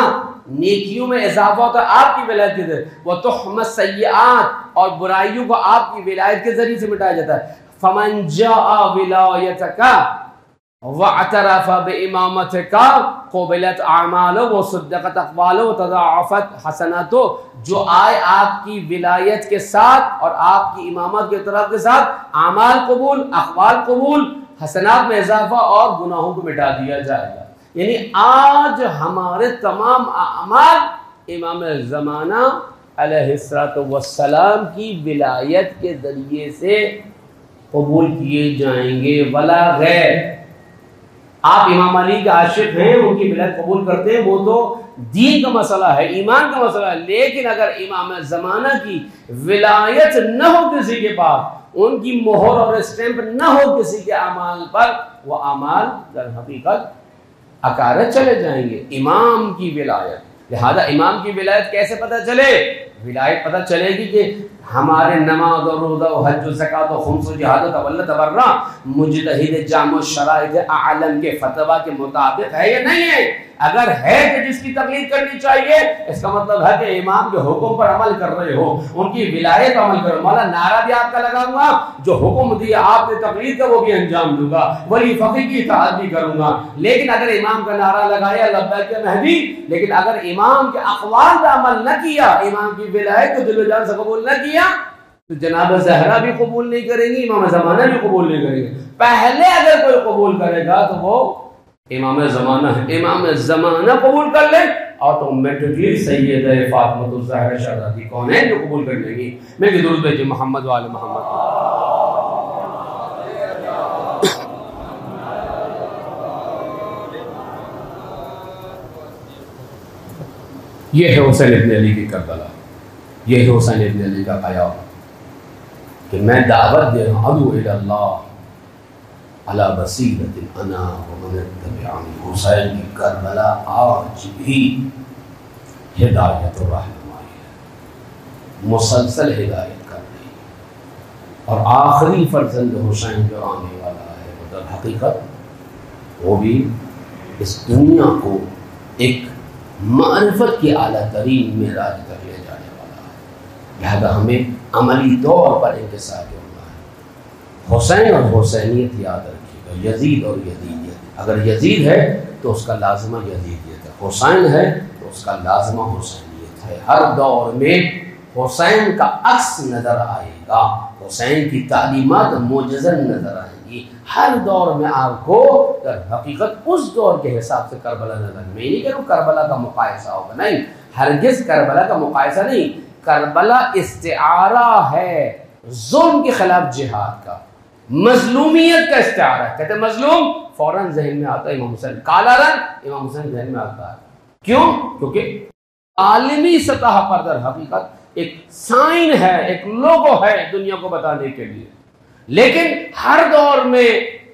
नेकियों में इजाफा होता है आपकी विलायत के जरिए, वह तुहमत सय्यात और बुराइयों को आपकी विलायत के जरिए से मिटाया जाता है। फमन जाअ विलायतका वअतरफ बिइमामतिका क़ुबिलत अअमालु व सद्दक़त अक़वालु व तज़ाअफ़त हसनातु, जो आए आपकी विलायत के साथ और आपकी इमामत के तरफ के साथ, आमाल कबूल, अक़वाल कबूल, हसनात में इजाफा और गुनाहों को मिटा दिया जाएगा। यानी आज हमारे तमाम अमाल इमाम ज़माना अलैहिस्सलातु वस्सलाम की विलायत के जरिए से कबूल किए जाएंगे, वला गैर। आप इमाम अली के आशिक हैं, उनकी विलायत कबूल करते हैं, वो तो दीन का मसला है, ईमान का मसला है। लेकिन अगर इमाम ज़माना की विलायत न हो किसी के पास, उनकी मोहर और स्टैंप न हो किसी के अमाल पर, वो अमाल दर हकीकत अकारत चले जाएंगे। इमाम की विलायत, लिहाजा इमाम की विलायत कैसे पता चले? विलायत पता चलेगी कि हमारे नमाज और रोज़ा और हज और ज़कात और खुम्स और जिहाद और तवल्लुत तबर्रा मुजतहिद जाम शराइत आलम के फतवा के मुताबिक है या नहीं है। अगर है तो जिसकी तकलीद करनी चाहिए, इसका मतलब है कि इमाम के हुक्म पर अमल कर रहे हो, उनकी विलायत अमल करो। मौला नारा भी आपका लगाऊंगा, जो हुक्म दिया आपने तकलीद का वो भी अंजाम दूंगा, वली फकीह की इताअत भी करूंगा। लेकिन अगर इमाम का नारा लगाया लब्बैक या महदी, लेकिन अगर इमाम के अक़वाल पर अमल न किया, इमाम की विलायत को दिल जान से कबूल न किया, तो जनाब ज़हरा भी कबूल नहीं करेंगी, इमाम ज़माना भी कबूल नहीं करेंगे। पहले अगर कोई कबूल करेगा तो वो इमाम ज़माना है। इमाम ज़माना कबूल कर ले, ऑटोमेटिकली सैयदा फातिमा ज़हरा शहज़ादी कौन है जो कबूल कर लेंगी। मैं भी दुरूद भेजिए मोहम्मद वाले मोहम्मद। ये है हुसैन इब्न अली की करबला, ये है हुसैन इब्न अली का क़याम कि मैं दावत दे रहा हूँ अदू इलल्लाह अला बसीरतिन अना व मन इत्तबअनी। हुसैन की करबला आज भी हिदायत और रहनुमाई है, मुसलसल हिदायत कर रही है। और आखिरी फर्जंद हुसैन जो आने वाला है, वो दर हकीकत वो भी इस दुनिया को एक मारिफत की आला तरीन मेराज तक ले जाने वाला है। लिहाजा हमें अमली तौर पर इनके साथ होना है। हुसैन और हुसैनियत याद रखिएगा, यजीद और यजीदियत। अगर यजीद है तो उसका लाजमा यजीदियत है, हुसैन है तो उसका लाजमा हुसैनियत है। हर दौर में हुसैन का अक्स नज़र आएगा, हुसैन की तालीमात मोजज़न नज़र आएंगी। हर दौर में आपको हकीकत उस दौर के हिसाब से करबला नजर। मैं नहीं कह रहा हूँ करबला का मुकायसा होगा, नहीं, हरगिज़ करबला का मुकायसा नहीं। करबला इस्तिआरा है जुल्म के खिलाफ जिहाद का, मजलूमियत का इस्तिआरा है। कहते मजलूम, फौरन जहन में आता है इमाम हुसैन। काला रंग, इमाम हुसैन जहन में आता है। क्यों? क्योंकि आलमी सतह पर दर हकीकत एक साइन है, एक लोगो है दुनिया को बताने के लिए। लेकिन हर दौर में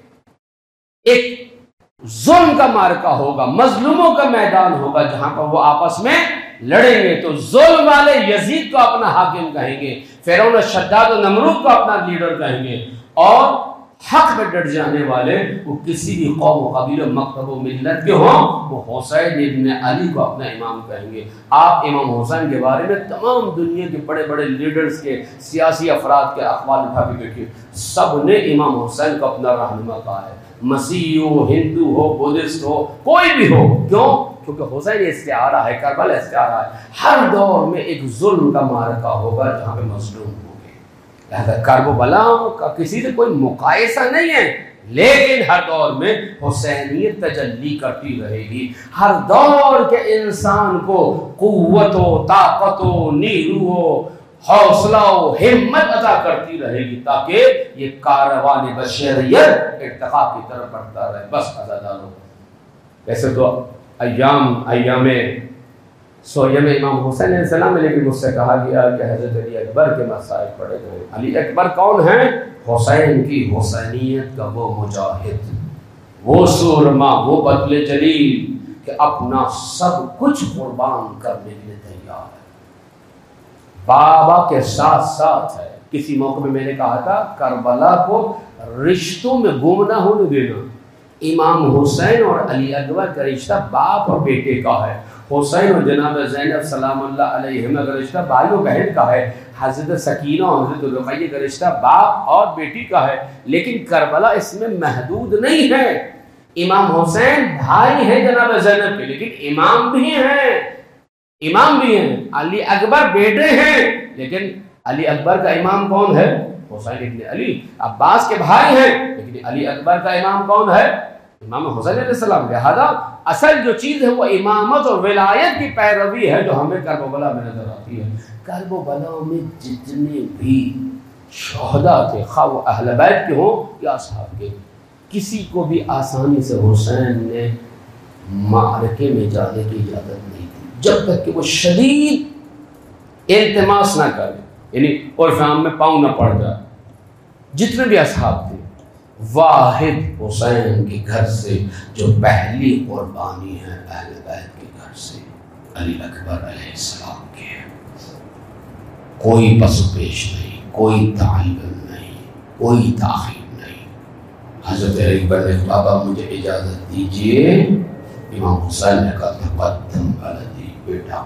एक जुल्म का मार्का होगा, मजलूमों का मैदान होगा, जहां पर वो आपस में लड़ेंगे। तो जुल्म वाले यजीद को अपना हाकिम कहेंगे, फिरौन शद्दाद और नमरूद को अपना लीडर कहेंगे, और हक में डट जाने वाले वो किसी भी कौम कबीले मकतब मिल्लत के हों, वो हुसैन इब्न अली को अपना इमाम कहेंगे। आप इमाम हुसैन के बारे में तमाम दुनिया के बड़े बड़े लीडर्स के, सियासी अफराद के अखबार उठा के देखिए, सब ने इमाम हुसैन को अपना रहनुमा कहा है। मसीह हो, हिंदू हो, बुद्धिस्ट हो, कोई भी हो। क्यों? क्योंकि हुसैन इस्तिआरा है, करबला इस्तिआरा है। हर दौर में एक जुल्म का मार्का होगा जहाँ पे मजलूम होंगे। करबला का किसी से कोई मुकायसा नहीं है, लेकिन हर दौर में हुसैनियत तजल्ली करती रहेगी। हर दौर के इंसान को कुव्वत हो, ताकत हो, नीरू हो, हौसला हो, हिम्मत अता करती रहेगी, ताकि ये कारवान बशरियत इर्तिका की तरफ बढ़ता रहे। बस अज़ादारो, वैसे तो अय्याम अय्यामे सोयम इमाम हुसैन अलैहिस्सलाम में, लेकिन मुझसे कहा गया कि हज़रत अली अकबर के मसाइल पढ़े गए। अली अकबर कौन है? हुसैन की हुसैनियत का वो मुजाहिद, वो सूरमा, वो बदले जलील कि अपना सब कुछ कुर्बान करने के लिए तैयार है, बाबा के साथ साथ है। किसी मौके में मैंने कहा था करबला को रिश्तों में गुम ना होने देना। इमाम हुसैन और अली अकबर का रिश्ता बाप और बेटे का है। हुसैन और जनाब ज़ैनब सलामुल्लाह अलैहिमा का रिश्ता भाइयों बहन का है। हज़रत सकीना और हज़रत रुक़ैया का रिश्ता बाप और बेटी का है। लेकिन करबला इसमें महदूद नहीं है। इमाम हुसैन भाई है जनाब ज़ैनब के, लेकिन इमाम भी हैं, इमाम भी हैं। अली अकबर बेटे हैं, लेकिन अली अकबर का इमाम कौन है? हुसैन इब्न अली। अब्बास के भाई हैं, लेकिन अली अकबर का इमाम कौन है? इमाम हुसैन अलैहिस्सलाम। लिहाजा असल जो चीज़ है वो इमामत और विलायत की पैरवी है जो हमें करबला में नजर आती है। करबला में जितने भी शहदा थे, खा वो अहले बैत के हों या असहाब के, किसी को भी आसानी से हुसैन ने मारके में जाने की इजाज़त नहीं दी जब तक कि वो शदीद इल्तिमास ना करे, यानी उर्फ़ आम में पाँव ना पड़ जाए। जितने भी असहाब थे, वाहिद हुसैन के घर से जो पहली कुर्बानी है अहले बैत के घर से अली अकबर अलैहिस्सलाम की है। कोई पसुपेश नहीं, कोई ताइब नहीं, कोई ताख़ीर नहीं। हज़रत अली अकबर ने बाबा मुझे इजाज़त दीजिए। इमाम हुसैन ने कहा तक़द्दम वलदी, बेटा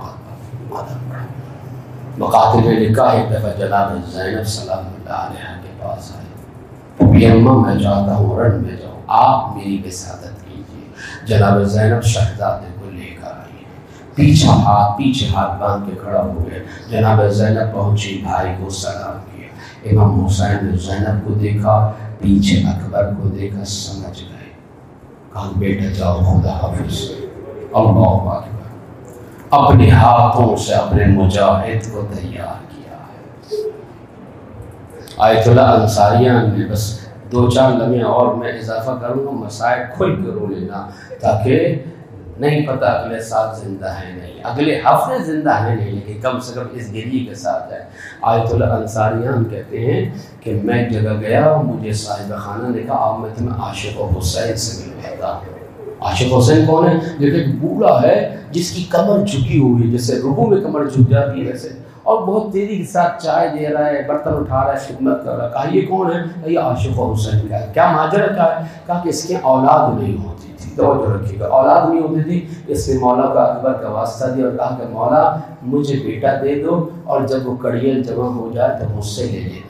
मकातिल ने लिखा एक दफ़ा जनाब ज़ैनब सलामुल्लाह अलैहा के पास आए, अम्मा मैं चाहता हूँ रण में जाऊँ, आप मेरी विसादत कीजिए। जनाब ज़ैनब शहज़ादे को लेकर आई है, पीछे हाथ पीछे हाथ बांध के खड़ा हो गए। जनाब ज़ैनब पहुँची, भाई को सलाम किया। इमाम हुसैन ने ज़ैनब को देखा, पीछे अकबर को देखा, समझ गए। कहा बेटा जाओ, खुदा हाफिज़। अल्लाहु अकबर। अपने हाथों से अपने मुजाहिद को तैयार किया है। आयतुल्लाह अंसारियां ने बस दो चार लम्हे और मैं इजाफा करूँगा, मसाइल खुल कर रो लेना, ताकि नहीं पता अगले साल जिंदा है नहीं, अगले हफ्ते जिंदा है नहीं, लेकिन कम से कम इस गिरी के साथ है। आयतुल्लाह अंसारियां कहते हैं कि मैं एक जगह गया, मुझे साहिब खाना ने कहा अब मैं तुम्हें आशिक़ हुसैन से मिलवाता हूँ। आशिक़ हुसैन कौन है? जो एक बूढ़ा है जिसकी कमर झुकी हुई है, जैसे रुकू में कमर झुक जाती है वैसे, और बहुत तेजी के साथ चाय दे रहा है, बर्तन उठा रहा है, खिदमत कर रहा है। कहा ये कौन है? ये आशिक़ हुसैन का है। क्या माजरा क्या है? कहा कि इसके औलाद नहीं होती थी, तो जो रखिएगा औलाद नहीं होती थी, इसलिए मौला का अकबर का वास्ता दिया और कहा कि मौला मुझे बेटा दे दो, और जब वो कड़ियल जमा हो जाए तो मुझसे ले लेना,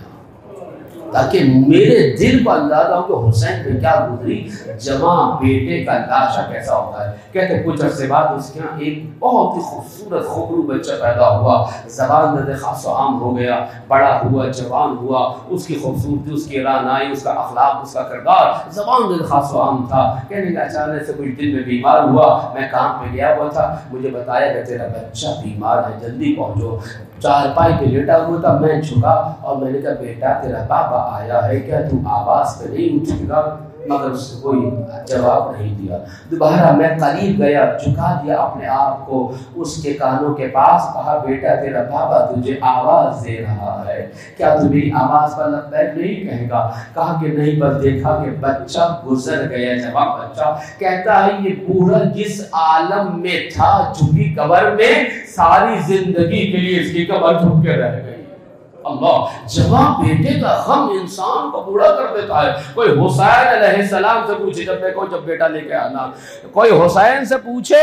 ताकि मेरे दिल को अंदाजा हो कि हुसैन पे क्या गुजरी, जमा बेटे का लाशा कैसा होता है। कहते कुछ अर्से बाद उसके यहाँ एक बहुत ही खूबसूरत खूबरू बच्चा पैदा हुआ, ज़बान नज़र खास आम हो गया, बड़ा हुआ, जवान हुआ, उसकी खूबसूरती, उसकी रानाई, उसका अखलाक, उसका किरदार ज़बान नज़र खास आम था। कहने का अचानक से कुछ दिन में बीमार हुआ, मैं काम पे गया हुआ था, मुझे बताया कि तेरा बच्चा बीमार है, जल्दी पहुँचो। चारपाई पे लेटा हुआ था, मैं झुका और मैंने कहा बेटा तेरा बाबा आया है क्या, तू आवाज़ पे नहीं उठेगा? मगर उसने कोई जवाब नहीं दिया। दोबारा मैं करीब गया, झुका दिया अपने आप को उसके कानों के पास, कहा बेटा तेरा बाबा तुझे आवाज़ दे रहा है, क्या तू मेरी आवाज़ पर लब्बैक नहीं कहेगा? कहा कि नहीं, पर देखा कि बच्चा गुजर गया। जवाब बच्चा कहता है ये बूढ़ा जिस आलम में था, झुकी कब्र में, सारी जिंदगी के लिए इसकी कब्र झुक के रह गई। अल्लाह, जवाब बेटे का गम इंसान को बूढ़ा कर देता है। कोई हुसैन अलैहिस्सलाम से पूछे, जब देखो जब बेटा लेके आना, कोई हुसैन से पूछे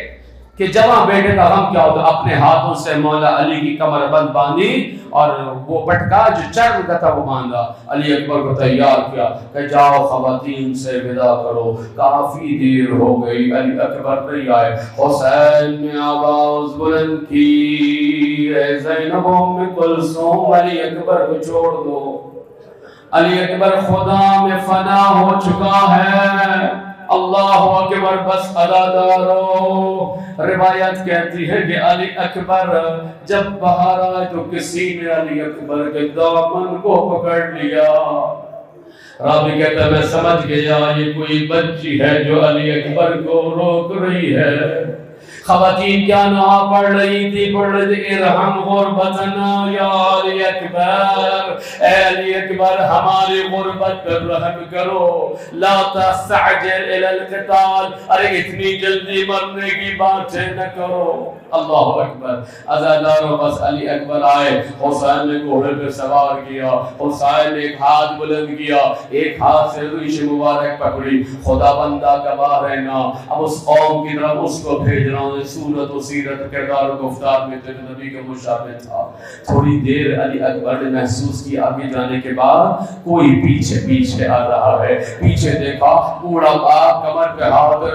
कि जवां बेटे का गम क्या होता, अपने हाथों से मौला अली की कमर बंद बांधी और वो पटका जो चर्म का था वो बांधा, अली अकबर को तैयार किया कि जाओ खवातीन से विदा करो, काफी देर हो गई, अली अकबर नहीं आए। हुसैन ने आवाज बुलंद की, ज़ैनब उम्म कुलसूम अली अकबर को छोड़ दो, अली अकबर खुदा में फना हो चुका है। अल्लाह अकबर, बस अदादारो। रिवायत कहती है कि अली अकबर जब बाहर आए तो किसी ने अली अकबर के दामन को पकड़ लिया। रावी कहता है मैं समझ गया ये कोई बच्ची है जो अली अकबर को रोक रही है। खवातीन क्या नहा पढ़ रही थी, पढ़ रही थी इरहम गुरबतना या अली अकबर, ए अली अकबर हमारी गुरबत पर रहम करो, ला तस्तअजिल इलल क़िताल, अरे इतनी जल्दी मरने की बातें न करो। अल्लाहु अकबर। अज़ादारों बस अली अकबर आए, हुसैन ने घोड़े पर सवार किया, हुसैन ने एक हाथ बुलंद किया, एक हाथ से रीश मुबारक पकड़ी, खुदा बंदा गवाह रहना, अब उस कौम की तरफ उसको भेज रहा हूँ सूरत और सीरत किरदार और गुफ्तार में तेरे नबी के मुशाबे था। थोड़ी देर अली अकबर ने महसूस किया आगे जाने के बाद कोई पीछे पीछे आ रहा है। पीछे देखा, बूढ़ा बाप कमर पे हाथ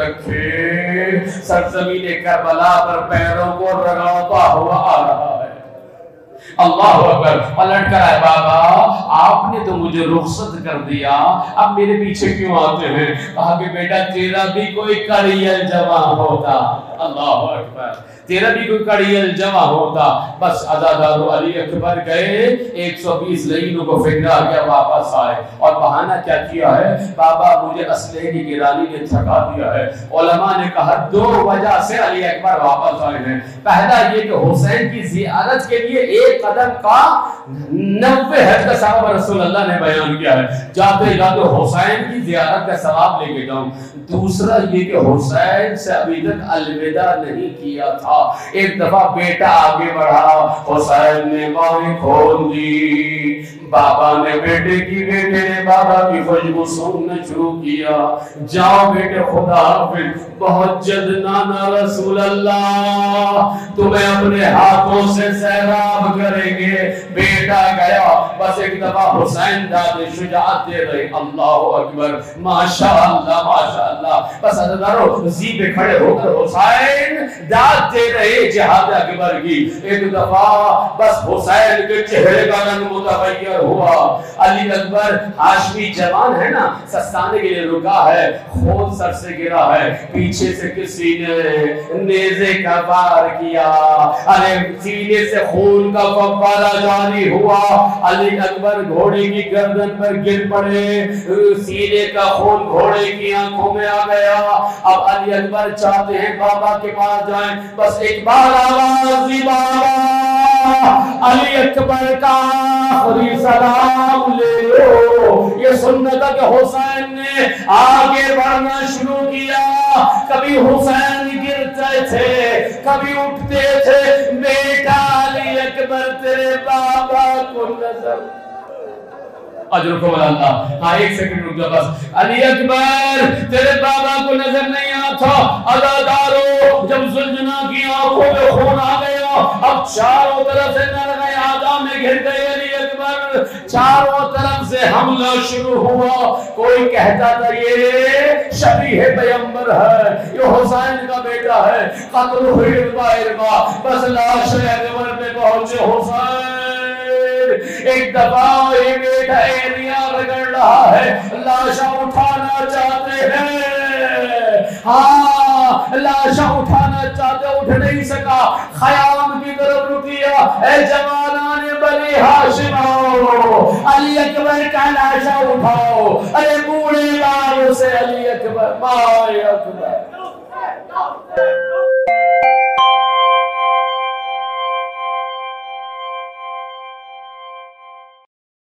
रखे सरजमीन करबला पर पैरों को रगड़ता हुआ आ रहा है। अल्लाह अकबर। पलट कर आए, बाबा आपने तो मुझे रुखसत कर दिया, अब मेरे पीछे क्यों आते हैं? कहा कि बेटा तेरा भी कोई कड़ियल जमा होता। अल्लाह अकबर। तेरा भी कोई कड़ियल जमा होता। बस अज़ादारो अली अकबर गए, एक सौ बीस लईनों को फिक्रा गया, वापस आए और बहाना क्या किया है? बाबा मुझे असलहे की गिरानी ने थका दिया है। उलमा ने कहा दो वजह से अली अकबर वापस आए हैं। पहला ये कि हुसैन की ज़ियारत के लिए एक कदम का नब्बे हज का सवाब रसूलुल्लाह ने बयान किया है, जाते जाते हुसैन की ज़ियारत का सवाब लेके जाऊं। दूसरा ये कि हुसैन से अभी तक अलविदा नहीं किया था। एक दफा बेटा आगे बढ़ा, हुसैन ने बाहें खोल दी, बाबा ने बेटे की, बेटे ने बाबा की खुशबू सूंघना शुरू किया। जाओ बेटे, खुदा हाफिज, बहुत जल्द नाना रसूल अल्लाह तुम्हें अपने हाथों से सैराब करेंगे। बेटा गया, बस एक दफा हुसैन दादे शुजाअत दे रहे। अल्लाह अकबर, माशाअल्लाह माशाअल्लाह। बस अज़ादारो जी पे खड़े होकर हुसैन दाद दे रहे जिहाद अकबर की। एक दफा बस हुसैन के चेहरे का रंग मुतगय्यर हुआ। अली अकबर हाशमी जवान है ना, सस्ताने के लिए रुका है, खून सर से गिरा है, पीछे से किसी ने नेज़े का वार किया, अरे सीने से खून का फव्वारा जारी हुआ। अली अकबर घोड़े की गर्दन पर गिर पड़े, सीने का खून घोड़े की आंखों में आ गया। अब अली अकबर चाहते हैं बाबा के पास जाएं, बस एक बार आवाज दी, बाबा अली अकबर का आखिरी सलाम ले लो। ये सुन्नत के हुसैन ने आगे बढ़ना शुरू किया। कभी हुसैन गिरते थे, कभी उठते थे। बेटा अली अकबर तेरे बाबा को नजर अजर को अल्लाह। हाँ एक सेकंड रुक जा बस। अली अकबर तेरे बाबा को नजर नहीं आता। अज़ादारो जब जुल्जना की आंखों में खून आ गया, अब चारों तरफ से नर गए, आदम में घिर गए अली अकबर, चारों तरफ से हमला शुरू हुआ। कोई कहता था ये शबीह पैगंबर है, ये हुसैन का बेटा है, कत्ल हुई बाहरबा। बस लाश अकबर पे पहुंचे हुसैन। एक दफा ये बेटा एरिया रगड़ रहा है, लाशा उठाना चाहते हैं, हाँ लाशा उठाना चाहते, उठ नहीं सका। खयाम की तरफ रुकिया, ए जवानाने बनी हाशिम आओ, अली अकबर का लाशा उठाओ। अरे बूढ़े बाबू से अली अकबर, माए अकबर।